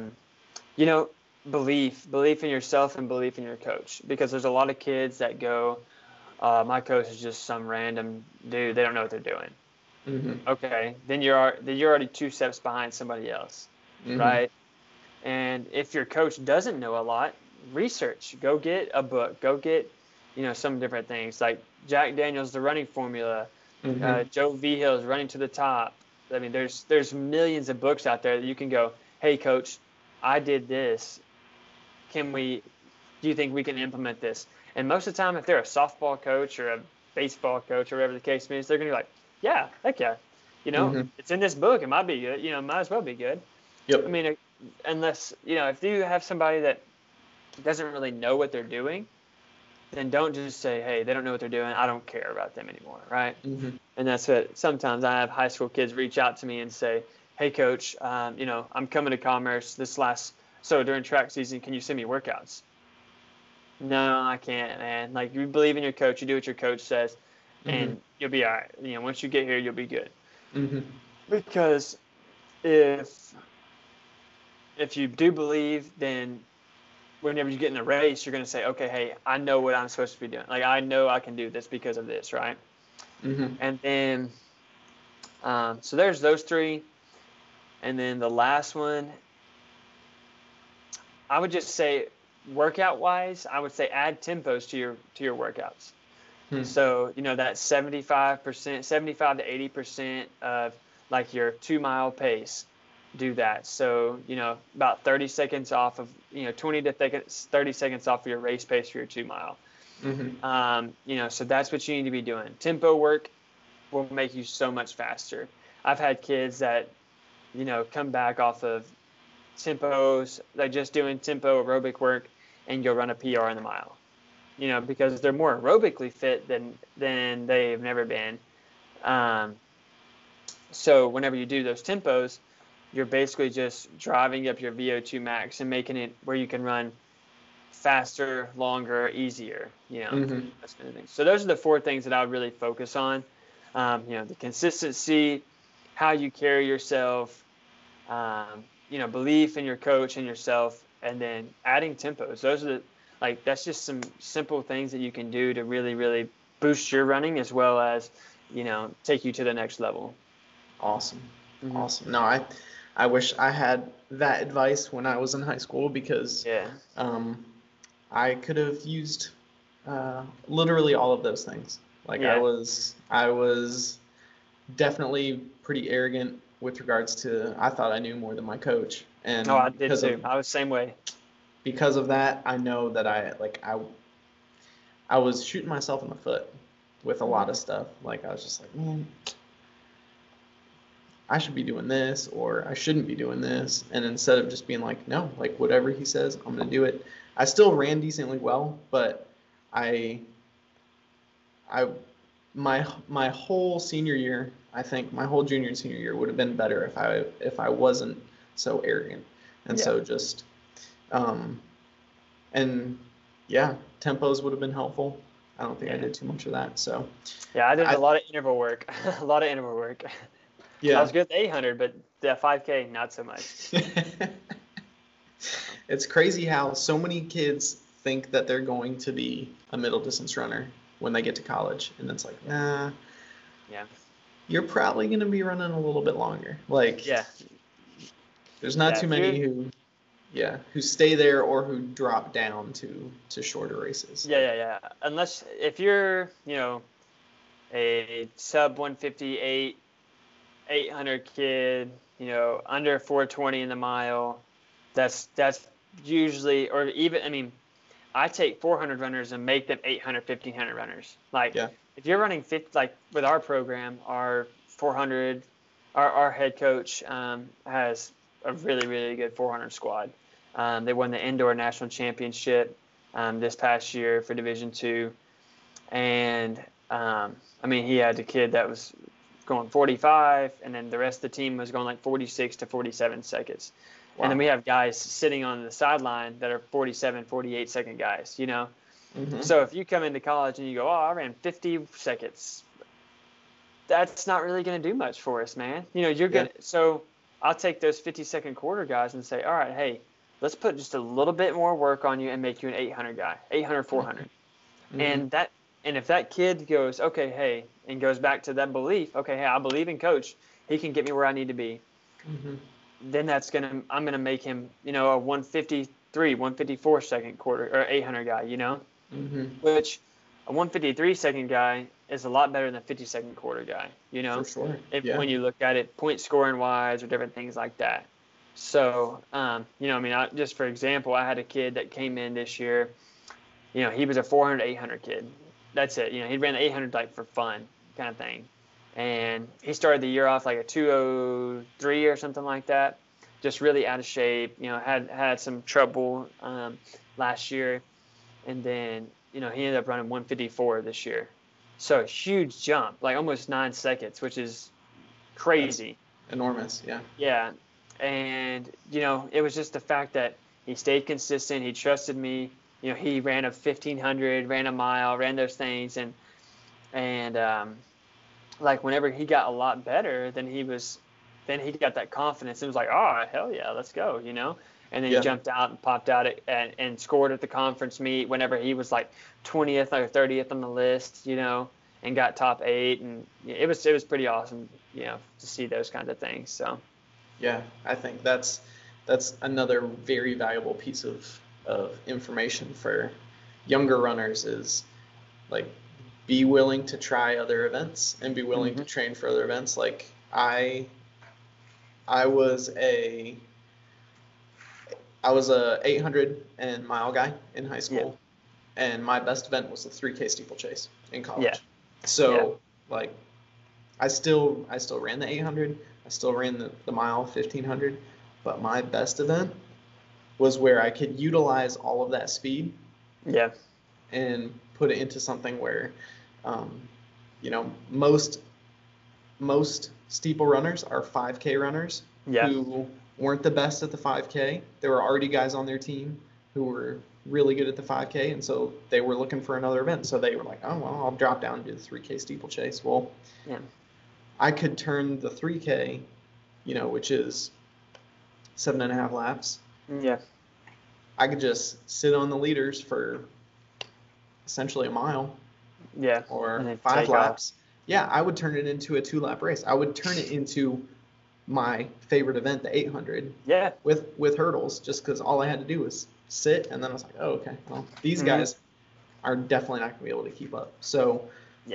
belief in yourself and belief in your coach, because there's a lot of kids that go, my coach is just some random dude. They don't know what they're doing. Okay. Then you're already 2 steps behind somebody else. Right. And if your coach doesn't know a lot, research, go get a book, go get, some different things like Jack Daniels, the running formula, Joe Vigil's running to the top. I mean, there's millions of books out there that you can go, hey, coach, I did this. Do you think we can implement this? And most of the time, if they're a softball coach or a baseball coach or whatever the case is, they're going to be like, yeah, heck yeah. Mm-hmm. It's in this book. It might be good. Might as well be good. I Yep. mean, unless, if you have somebody that doesn't really know what they're doing, then don't just say, hey, they don't know what they're doing. I don't care about them anymore, right? Mm-hmm. And that's what sometimes I have high school kids reach out to me and say, hey, coach, I'm coming to Commerce so during track season, can you send me workouts? No, I can't, man. Like, you believe in your coach, you do what your coach says, Mm-hmm. and you'll be all right. Once you get here, you'll be good. Mm-hmm. Because if you do believe, then whenever you get in a race, you're going to say, okay, hey, I know what I'm supposed to be doing. Like, I know I can do this because of this, right? Mm-hmm. And then, so there's those three. And then the last one, I would just say, workout wise, I would say add tempos to your workouts. Mm-hmm. So, that 75%, 75 to 80% of like your 2 mile pace, do that. So, about 30 seconds off of, 20 to 30 seconds off of your race pace for your 2 mile. Mm-hmm. So that's what you need to be doing. Tempo work will make you so much faster. I've had kids that, come back off of tempos, like just doing tempo aerobic work, and go run a PR in the mile. Because they're more aerobically fit than they've never been. So whenever you do those tempos, you're basically just driving up your VO2 max and making it where you can run faster, longer, easier. Mm-hmm. That's kind of thing. So those are the 4 things that I would really focus on. The consistency, how you carry yourself, belief in your coach and yourself, and then adding tempos. Those are that's just some simple things that you can do to really, really boost your running as well as, take you to the next level. Awesome. Mm-hmm. Awesome. No, I wish I had that advice when I was in high school because Yeah. I could have used literally all of those things. Like Yeah. I was definitely pretty arrogant with regards to I thought I knew more than my coach, and Oh, I did too. I was the same way. because of that, I know that I was shooting myself in the foot with a lot of stuff. Like I was just like, man, I should be doing this or I shouldn't be doing this. And instead of just being like, no, like whatever he says, I'm gonna do it. I still ran decently well, but I my whole senior year, I think my whole junior and senior year would have been better if I wasn't so arrogant and so just and yeah, tempos would have been helpful. I don't think I did too much of that. So yeah, I did a lot of interval work. A lot of interval work. Yeah. I was good at the 800, but the 5K, not so much. It's crazy how so many kids think that they're going to be a middle distance runner when they get to college. And it's like, nah. Yeah. You're probably going to be running a little bit longer. Like, yeah. There's not too many who stay there or who drop down to shorter races. Yeah. Unless if you're, a sub 158, 800 kid, under 420 in the mile, that's usually, or even, I mean, I take 400 runners and make them 800, 1500 runners. Like, if you're running 50, like with our program, our 400, our head coach has a really, really good 400 squad. They won the indoor national championship this past year for Division II. And, he had a kid that was going 45, and then the rest of the team was going like 46 to 47 seconds. Wow. And then we have guys sitting on the sideline that are 47, 48 second guys, Mm-hmm. So if you come into college and you go, oh, I ran 50 seconds, that's not really going to do much for us, man. You're going to, so I'll take those 50-second quarter guys and say, all right, hey, let's put just a little bit more work on you and make you an 800 guy, 800, 400. Mm-hmm. And if that kid goes, okay, hey, and goes back to that belief, okay, hey, I believe in coach, he can get me where I need to be. Mm-hmm. Then I'm going to make him, a 153, 154 second quarter or 800 guy, mm-hmm. Which a 153 second guy is a lot better than a 50-second quarter guy, For sure. When you look at it point scoring wise or different things like that. So, I mean, just for example, I had a kid that came in this year. He was a 400, 800 kid. That's it. He ran the 800 like for fun kind of thing. And he started the year off like a 203 or something like that. Just really out of shape. Had some trouble last year. And then, he ended up running 154 this year. So a huge jump, like almost 9 seconds, which is crazy. That's enormous. Yeah. Yeah. And, it was just the fact that he stayed consistent. He trusted me. He ran a 1500, ran a mile, ran those things. And like whenever he got a lot better, then he got that confidence. It was like, oh, hell yeah, let's go, And then he jumped out and popped out and scored at the conference meet whenever he was like 20th or 30th on the list, and got top 8. And it was pretty awesome, to see those kinds of things. So. Yeah, I think that's another very valuable piece of information for younger runners is like be willing to try other events and be willing to train for other events. Like I was a 800 and mile guy in high school, and my best event was the 3K steeplechase in college. Yeah. So like I still ran the 800. I still ran the mile 1500, but my best event was where I could utilize all of that speed. Yeah. And put it into something where, most steeple runners are 5K runners who weren't the best at the 5K. There were already guys on their team who were really good at the 5K, and so they were looking for another event. So they were like, oh, well, I'll drop down and do the 3K steeplechase. Well, I could turn the 3K, which is 7.5 laps. Yeah. I could just sit on the leaders for essentially a mile. Yeah. Or 5 laps. Yeah, I would turn it into a 2-lap race. I would turn it into my favorite event, the 800. Yeah. With hurdles, just because all I had to do was sit, and then I was like, oh, okay, well, these guys are definitely not going to be able to keep up. So,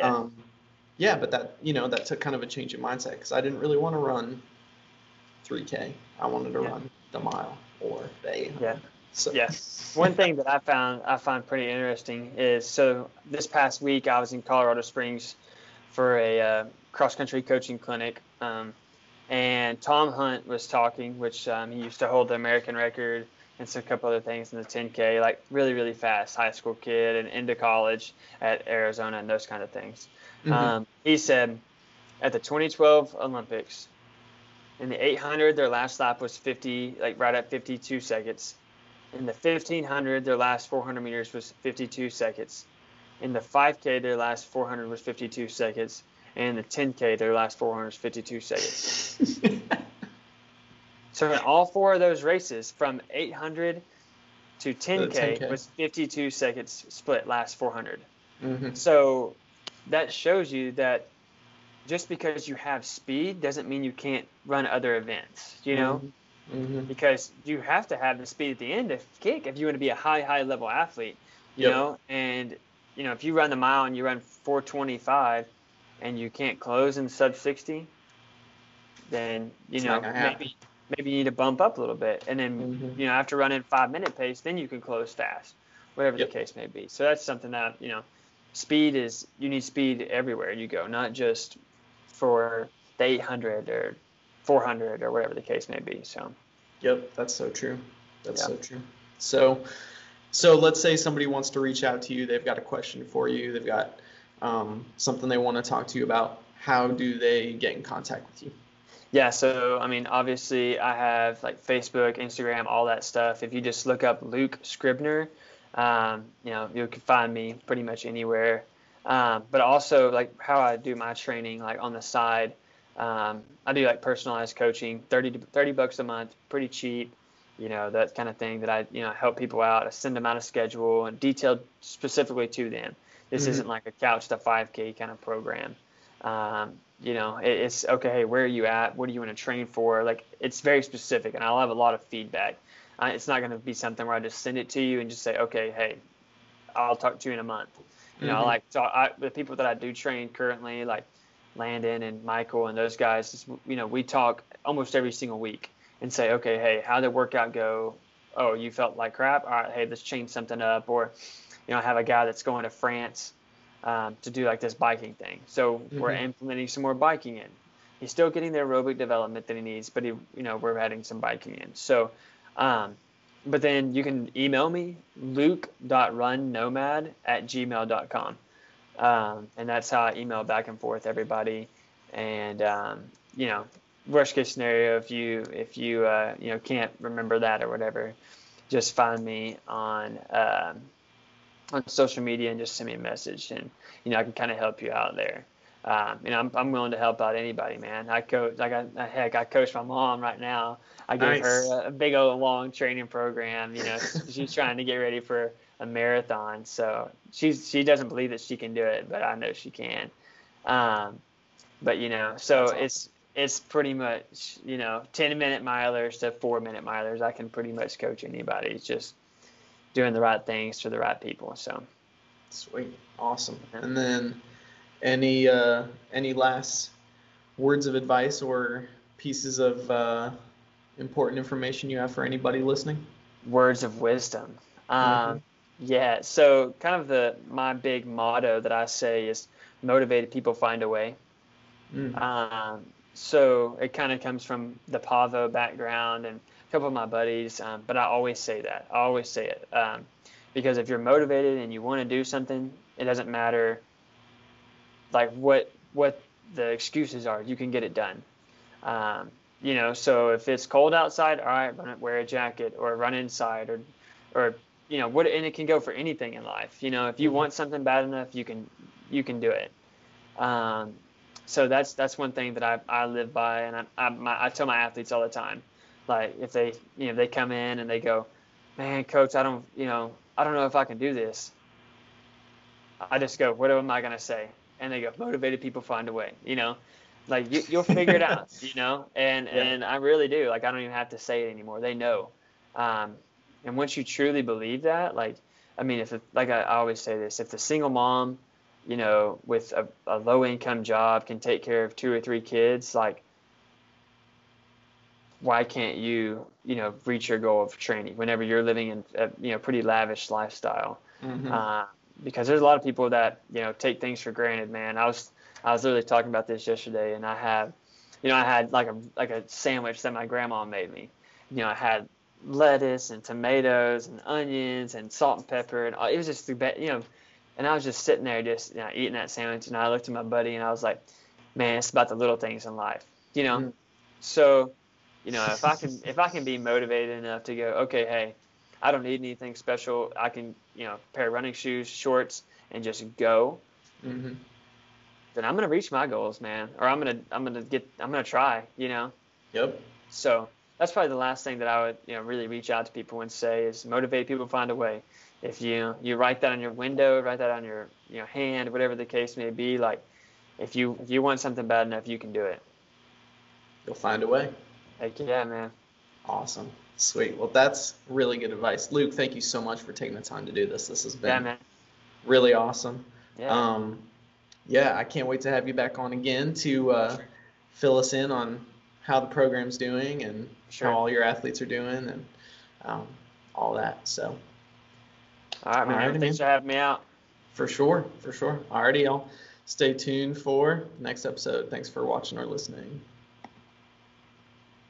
but that took kind of a change in mindset because I didn't really want to run 3K. I wanted to run the mile or the 800. Yeah. So. Yeah. One thing that I find pretty interesting is, so this past week I was in Colorado Springs for a cross-country coaching clinic, and Tom Hunt was talking, which he used to hold the American record and a couple other things in the 10K, like really, really fast, high school kid and into college at Arizona and those kind of things. He said at the 2012 Olympics, in the 800, their last lap was right at 52 seconds. In the 1500, their last 400 meters was 52 seconds. In the 5K, their last 400 was 52 seconds. And in the 10K, their last 400 was 52 seconds. So in all 4 of those races, from 800 to 10K was 52 seconds split last 400. So that shows you that just because you have speed doesn't mean you can't run other events, because you have to have the speed at the end to kick if you want to be a high level athlete, you know, and, if you run the mile and you run 4:25 and you can't close in sub 60, then, maybe you need to bump up a little bit. And then, after running 5-minute pace, then you can close fast, whatever the case may be. So that's something that, you need speed everywhere you go, not just for the 800 or 400 or whatever the case may be. So. Yep, that's so true. That's so true. So let's say somebody wants to reach out to you. They've got a question for you. They've got something they want to talk to you about. How do they get in contact with you? Yeah, so, I mean, obviously I have like Facebook, Instagram, all that stuff. If you just look up Luke Scribner, you can find me pretty much anywhere. But also like how I do my training, like on the side, I do like personalized coaching, $30 a month, pretty cheap, that kind of thing that I, help people out. I send them out a schedule and detailed specifically to them. This isn't like a couch to 5K kind of program. It's okay. Hey, where are you at? What do you want to train for? Like, it's very specific, and I'll have a lot of feedback. It's not going to be something where I just send it to you and just say, okay, hey, I'll talk to you in a month. The people that I do train currently, like Landon and Michael and those guys, we talk almost every single week, and say, okay, hey, how did the workout go? Oh, you felt like crap. All right, hey, let's change something up. Or, I have a guy that's going to France to do like this biking thing. So we're implementing some more biking in. He's still getting the aerobic development that he needs, but we're adding some biking in. So, but then you can email me, luke.runnomad@gmail.com. And that's how I email back and forth everybody. And, worst case scenario, if you can't remember that or whatever, just find me on social media and just send me a message, and I can kind of help you out there. I'm willing to help out anybody, man. I coach, I coach my mom right now. I gave her a big old long training program. She's trying to get ready for a marathon, so she doesn't believe that she can do it, but I know she can. But so awesome. It's pretty much 10-minute milers to 4-minute milers. I can pretty much coach anybody. It's just doing the right things to the right people. So sweet, awesome. Yeah. And then any last words of advice or pieces of important information you have for anybody listening? Words of wisdom. Yeah. So kind of my big motto that I say is motivated people find a way. So it kind of comes from the Pavo background and a couple of my buddies, but I always say that. I always say it because if you're motivated and you want to do something, it doesn't matter like what the excuses are. You can get it done. So if it's cold outside, all right, wear a jacket or run inside or what, and it can go for anything in life. If you want something bad enough, you can do it. So that's one thing that I live by, and I tell my athletes all the time, like if they come in and they go, man, coach, I don't know if I can do this. I just go, what am I gonna say? And they go, motivated people find a way. Like you'll figure it out. And I really do. Like I don't even have to say it anymore. They know. And once you truly believe that, like I always say this, if the single mom with a low income job can take care of 2 or 3 kids, like why can't you reach your goal of training whenever you're living in a pretty lavish lifestyle? Because there's a lot of people that take things for granted, man. I was literally talking about this yesterday, and I had like a sandwich that my grandma made me. I had lettuce and tomatoes and onions and salt and pepper, and it was just the best, and I was just sitting there just eating that sandwich, and I looked at my buddy and I was like, man, it's about the little things in life, So, if I can be motivated enough to go, okay, hey, I don't need anything special. I can, pair of running shoes, shorts, and just go. Then I'm gonna reach my goals, man. Or I'm gonna try. Yep. So that's probably the last thing that I would, really reach out to people and say is motivate people to find a way. If you write that on your window, write that on your hand, whatever the case may be, like if you want something bad enough, you can do it. You'll find a way. Heck yeah, man. Awesome. Sweet. Well, that's really good advice. Luke, thank you so much for taking the time to do this. This has been really awesome. Yeah. I can't wait to have you back on again to fill us in on how the program's doing and how all your athletes are doing and all that. So. All right, man. Thanks for having me out. For sure. Alrighty, y'all. Stay tuned for the next episode. Thanks for watching or listening.